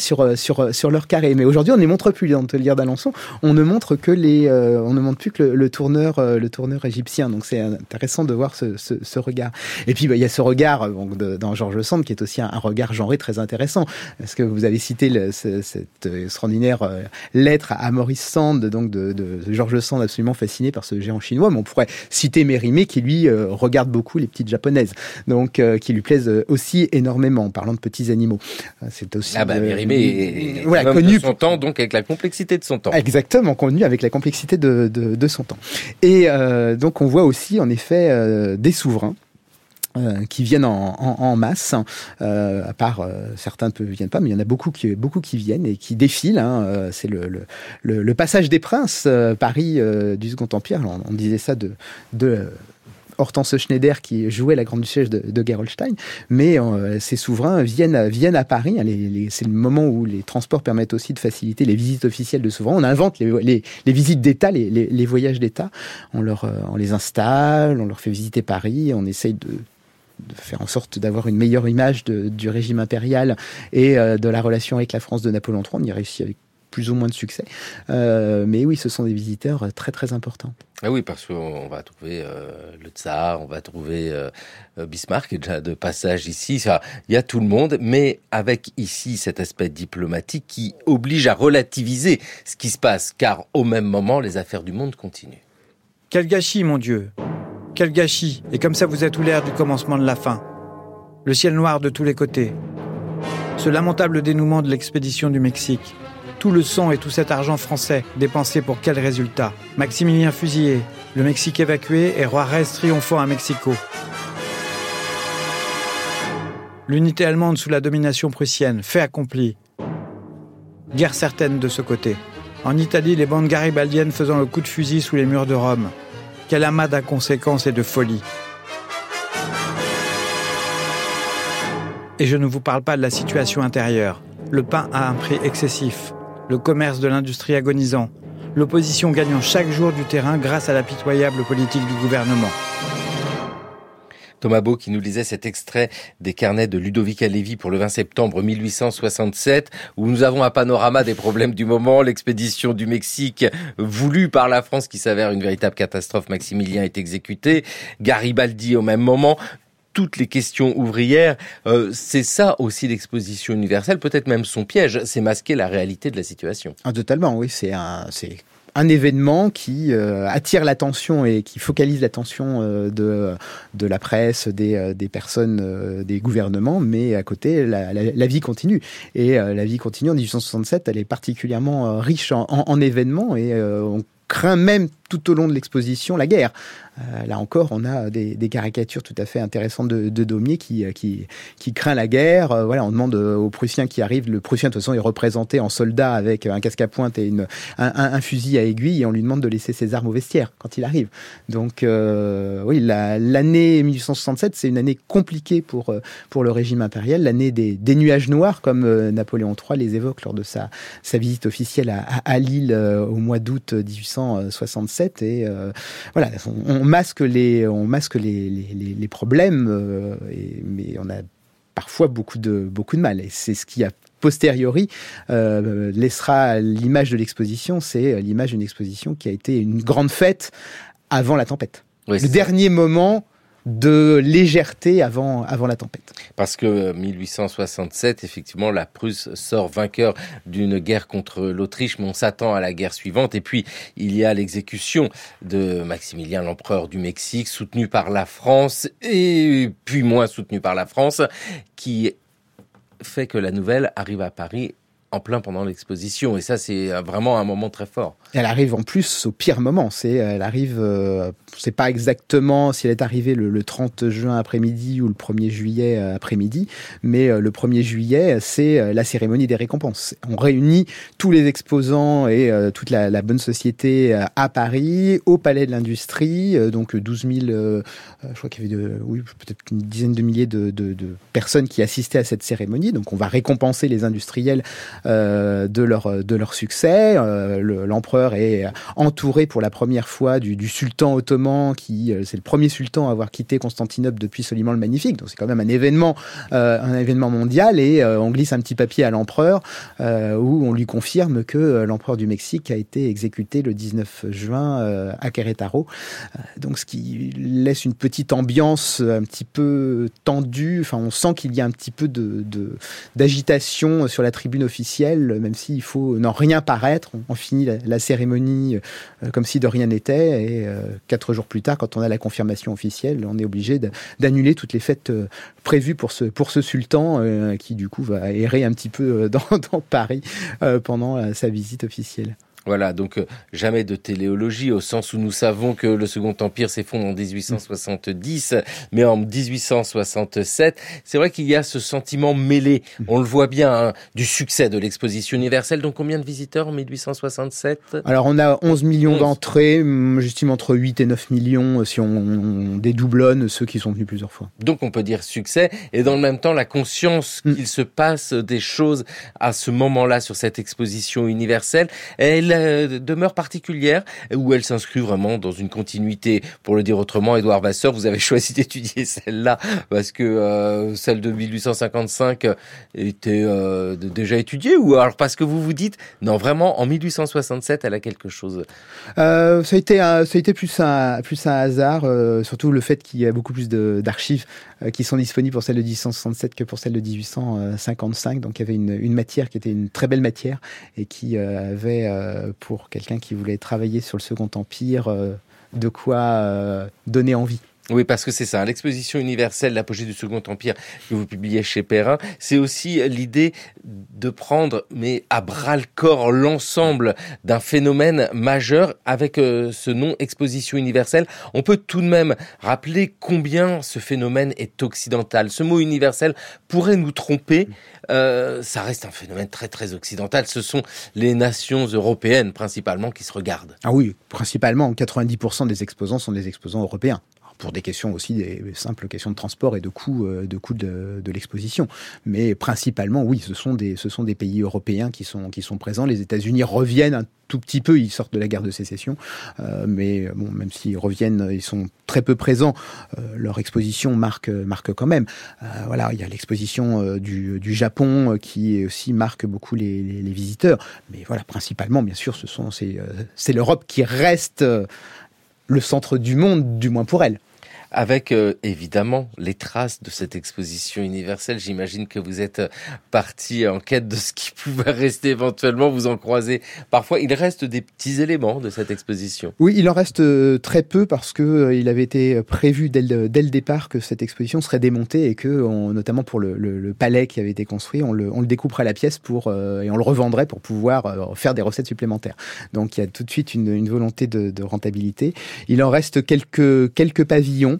sur sur sur leur carré. Mais aujourd'hui, on ne les montre plus dans l'atelier d'Alençon. On ne montre que les, euh, on ne montre plus que le, le tourneur, euh, le tourneur égyptien. Donc c'est intéressant de voir ce, ce, ce regard. Et puis bah, il y a ce regard donc, de, dans George Sand qui est aussi un, un regard genré très intéressant. Parce que vous avez cité le, ce, cette extraordinaire euh, lettre à Maurice Sand, donc de, de, de George Sand absolument fasciné par ce géant chinois. Mais on pourrait citer Mérimée qui lui euh, regarde beaucoup les petites japonaises, donc euh, qui lui plaisent aussi énormément. En parlant de petits animaux, c'est aussi ah bah euh, Mérimée est voilà, connu de son temps, donc avec la complexité de son temps. Exactement, connu avec la complexité de, de, de son temps. Et euh, donc on voit aussi en effet euh, des souverains Euh, qui viennent en, en, en masse, euh, à part euh, certains ne viennent pas, mais il y en a beaucoup qui, beaucoup qui viennent et qui défilent. Hein, euh, c'est le, le, le, le passage des princes, euh, Paris euh, du Second Empire. Alors, on, on disait ça de, de Hortense Schneider qui jouait la grande duchesse de, de Gerolstein, mais euh, ces souverains viennent, viennent à Paris. Hein, les, les, c'est le moment où les transports permettent aussi de faciliter les visites officielles de souverains. On invente les, les, les visites d'État, les, les, les voyages d'État. On, leur, on les installe, on leur fait visiter Paris, on essaye de de faire en sorte d'avoir une meilleure image de, du régime impérial et euh, de la relation avec la France de Napoléon trois. On y réussit avec plus ou moins de succès. Euh, mais oui, ce sont des visiteurs très très importants. Ah oui, parce qu'on va trouver euh, le tsar, on va trouver euh, Bismarck, qui est déjà de passage ici. Ça, il y a tout le monde, mais avec ici cet aspect diplomatique qui oblige à relativiser ce qui se passe, car au même moment, les affaires du monde continuent. Quel gâchis, mon Dieu! Quel gâchis! Et comme ça vous êtes tout l'air du commencement de la fin. Le ciel noir de tous les côtés. Ce lamentable dénouement de l'expédition du Mexique. Tout le sang et tout cet argent français, dépensé pour quel résultat? Maximilien fusillé, le Mexique évacué et Juárez triomphant à Mexico. L'unité allemande sous la domination prussienne, fait accompli. Guerre certaine de ce côté. En Italie, les bandes garibaldiennes faisant le coup de fusil sous les murs de Rome. Quel amas d'inconséquences et de folie. Et je ne vous parle pas de la situation intérieure. Le pain a un prix excessif. Le commerce de l'industrie agonisant. L'opposition gagnant chaque jour du terrain grâce à la pitoyable politique du gouvernement. Thomas Beau qui nous lisait cet extrait des carnets de Ludovica Lévy pour le vingt septembre mille huit cent soixante-sept, où nous avons un panorama des problèmes du moment, l'expédition du Mexique voulue par la France qui s'avère une véritable catastrophe, Maximilien est exécuté, Garibaldi au même moment, toutes les questions ouvrières, euh, c'est ça aussi l'exposition universelle, peut-être même son piège, c'est masquer la réalité de la situation. Ah, totalement, oui, c'est un... C'est... un événement qui euh, attire l'attention et qui focalise l'attention euh, de, de la presse, des, euh, des personnes, euh, des gouvernements, mais à côté, la, la, la vie continue. Et euh, la vie continue en dix-huit cent soixante-sept, elle est particulièrement euh, riche en, en, en événements et euh, on craint même tout au long de l'exposition la guerre. Euh, là encore, on a des, des caricatures tout à fait intéressantes de, de Daumier qui, qui, qui craint la guerre. Euh, voilà, on demande aux Prussiens qui arrivent. Le Prussien, de toute façon, est représenté en soldat avec un casque à pointe et une, un, un, un fusil à aiguille, et on lui demande de laisser ses armes au vestiaire quand il arrive. Donc, euh, oui, la, l'année mille huit cent soixante-sept, c'est une année compliquée pour, pour le régime impérial, l'année des, des nuages noirs, comme euh, Napoléon trois les évoque lors de sa, sa visite officielle à, à, à Lille euh, au mois d'août dix-huit cent soixante-sept. Et euh, voilà, on, on masque les, on masque les, les, les problèmes, euh, et, mais on a parfois beaucoup de, beaucoup de mal. Et c'est ce qui a posteriori euh, laissera l'image de l'exposition, c'est l'image d'une exposition qui a été une grande fête avant la tempête. Oui, le dernier ça. moment de légèreté avant, avant la tempête. Parce que mille huit cent soixante-sept, effectivement, la Prusse sort vainqueur d'une guerre contre l'Autriche, mais on s'attend à la guerre suivante. Et puis, il y a l'exécution de Maximilien, l'empereur du Mexique, soutenu par la France, et puis moins soutenu par la France, qui fait que la nouvelle arrive à Paris en plein pendant l'exposition. Et ça, c'est vraiment un moment très fort. Elle arrive en plus au pire moment. C'est, elle arrive, euh, c'est pas exactement si elle est arrivée le, le trente juin après-midi ou le premier juillet après-midi, mais euh, le premier juillet, c'est la cérémonie des récompenses. On réunit tous les exposants et euh, toute la, la bonne société à Paris, au Palais de l'Industrie, euh, donc douze mille, euh, je crois qu'il y avait de, oui, peut-être une dizaine de milliers de, de, de personnes qui assistaient à cette cérémonie. Donc on va récompenser les industriels euh, de leur de leur succès. Euh, le, l'empereur est entouré pour la première fois du, du sultan ottoman, qui euh, c'est le premier sultan à avoir quitté Constantinople depuis Soliman le Magnifique. Donc c'est quand même un événement, euh, un événement mondial. Et euh, on glisse un petit papier à l'empereur euh, où on lui confirme que euh, l'empereur du Mexique a été exécuté le dix-neuf juin euh, à Querétaro. Euh, donc ce qui laisse une petite ambiance un petit peu tendue. Enfin, on sent qu'il y a un petit peu de, de d'agitation sur la tribune officielle, même s'il faut n'en rien paraître. On, on finit la, la cérémonie euh, comme si de rien n'était. Et euh, quatre jours plus tard, quand on a la confirmation officielle, on est obligé de, d'annuler toutes les fêtes euh, prévues pour ce pour ce sultan euh, qui du coup va errer un petit peu dans, dans Paris euh, pendant euh, sa visite officielle. Voilà, donc euh, jamais de téléologie, au sens où nous savons que le Second Empire s'effondre en dix-huit cent soixante-dix, mais en dix-huit cent soixante-sept, c'est vrai qu'il y a ce sentiment mêlé, on le voit bien, hein, du succès de l'exposition universelle. Donc combien de visiteurs en mille huit cent soixante-sept ? Alors on a onze millions onze. D'entrées, j'estime entre huit et neuf millions si on, on dédoublonne ceux qui sont venus plusieurs fois. Donc on peut dire succès, et dans le même temps la conscience qu'il mmh. se passe des choses à ce moment-là sur cette exposition universelle, elle demeure particulière, où elle s'inscrit vraiment dans une continuité. Pour le dire autrement, Édouard Vasseur, vous avez choisi d'étudier celle-là parce que euh, celle de mille huit cent cinquante-cinq était euh, déjà étudiée, ou alors parce que vous vous dites non, vraiment en mille huit cent soixante-sept elle a quelque chose. Euh, ça a été un, ça a été plus un plus un hasard, euh, surtout le fait qu'il y a beaucoup plus de, d'archives euh, qui sont disponibles pour celle de dix-huit cent soixante-sept que pour celle de dix-huit cent cinquante-cinq. Donc il y avait une, une matière qui était une très belle matière et qui euh, avait euh, pour quelqu'un qui voulait travailler sur le Second Empire, euh, de quoi euh, donner envie. Oui, parce que c'est ça, l'exposition universelle, l'apogée du Second Empire que vous publiez chez Perrin, c'est aussi l'idée de prendre, mais à bras-le-corps, l'ensemble d'un phénomène majeur avec euh, ce nom exposition universelle. On peut tout de même rappeler combien ce phénomène est occidental. Ce mot universel pourrait nous tromper. Euh, ça reste un phénomène très très occidental. Ce sont les nations européennes principalement qui se regardent. Ah oui, principalement, quatre-vingt-dix pour cent des exposants sont des exposants européens. Pour des questions aussi, des simples questions de transport et de coût, de, coût de, de l'exposition. Mais principalement, oui, ce sont des, ce sont des pays européens qui sont, qui sont présents. Les États-Unis reviennent un tout petit peu, ils sortent de la guerre de sécession, euh, mais bon, même s'ils reviennent, ils sont très peu présents. Euh, leur exposition marque, marque quand même. Euh, voilà, il y a l'exposition euh, du, du Japon euh, qui aussi marque beaucoup les, les, les visiteurs. Mais voilà, principalement, bien sûr, ce sont, c'est, euh, c'est l'Europe qui reste euh, le centre du monde, du moins pour elle. Avec euh, évidemment les traces de cette exposition universelle. J'imagine que vous êtes parti en quête de ce qui pouvait rester éventuellement, vous en croisez parfois. Il reste des petits éléments de cette exposition. Oui, il en reste euh, très peu parce que euh, il avait été prévu dès le, dès le départ que cette exposition serait démontée et que, on, notamment pour le, le, le palais qui avait été construit, on le, on le découperait à la pièce pour, euh, et on le revendrait pour pouvoir euh, faire des recettes supplémentaires. Donc il y a tout de suite une, une volonté de, de rentabilité. Il en reste quelques, quelques pavillons.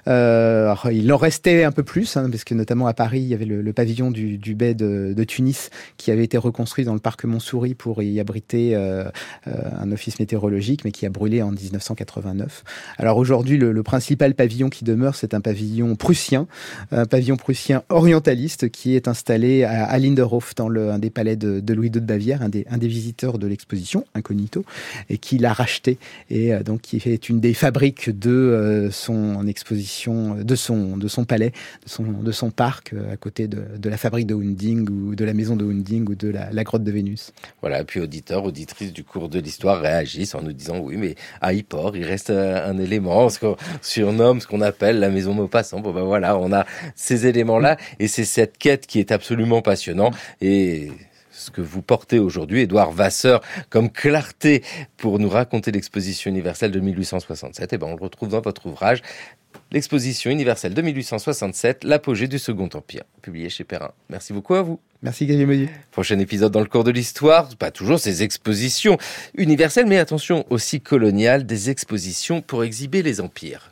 Euh, il en restait un peu plus, hein, parce que notamment à Paris, il y avait le, le pavillon du, du bey de, de Tunis qui avait été reconstruit dans le parc Montsouris pour y abriter euh, euh, un office météorologique, mais qui a brûlé en dix-neuf cent quatre-vingt-neuf. Alors aujourd'hui, le, le principal pavillon qui demeure, c'est un pavillon prussien, un pavillon prussien orientaliste qui est installé à, à Linderhof, dans le, un des palais de, de Louis deux de Bavière, un des, un des visiteurs de l'exposition, incognito, et qui l'a racheté, et euh, donc qui est une des fabriques de euh, son exposition, de son, de son palais, de son, de son parc, euh, à côté de, de la fabrique de Hunding, ou de la maison de Hunding, ou de la, la grotte de Vénus. Voilà, puis auditeurs, auditrices du cours de l'histoire réagissent en nous disant oui, mais à Yport, il reste un élément, ce qu'on surnomme, ce qu'on appelle la maison Maupassant. Bon ben voilà, on a ces éléments-là, et c'est cette quête qui est absolument passionnante, et ce que vous portez aujourd'hui, Édouard Vasseur, comme clarté pour nous raconter l'exposition universelle de mille huit cent soixante-sept, et ben on le retrouve dans votre ouvrage, l'exposition universelle de mille huit cent soixante-sept, l'apogée du Second Empire, publié chez Perrin. Merci beaucoup à vous. Merci Xavier Mauduit. Prochain épisode dans le cours de l'histoire, pas toujours ces expositions universelles, mais attention aussi coloniales, des expositions pour exhiber les empires.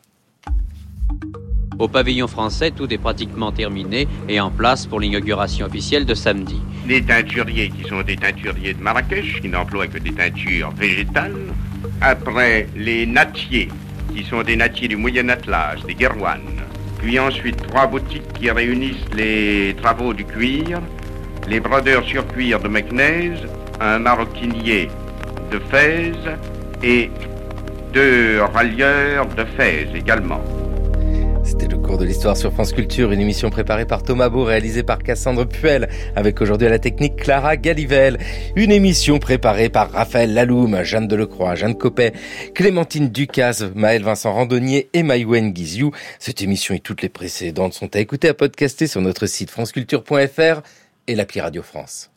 Au pavillon français, tout est pratiquement terminé et en place pour l'inauguration officielle de samedi. Les teinturiers qui sont des teinturiers de Marrakech, qui n'emploient que des teintures végétales. Après, les nattiers, qui sont des nattiers du Moyen Atlas, des Guerrouanes. Puis ensuite, trois boutiques qui réunissent les travaux du cuir. les brodeurs sur cuir de Meknès, un maroquinier de Fès et deux rallieurs de Fès également. C'était le cours de l'histoire sur France Culture, une émission préparée par Thomas Beau, réalisée par Cassandre Puel, avec aujourd'hui à la technique Clara Gallivel. Une émission préparée par Raphaël Laloum, Jeanne Delecroix, Jeanne Copet, Clémentine Ducaze, Maël Vincent Randonnier et Maïwen Guiziou. Cette émission et toutes les précédentes sont à écouter, à podcaster sur notre site franceculture point f r et l'appli Radio France.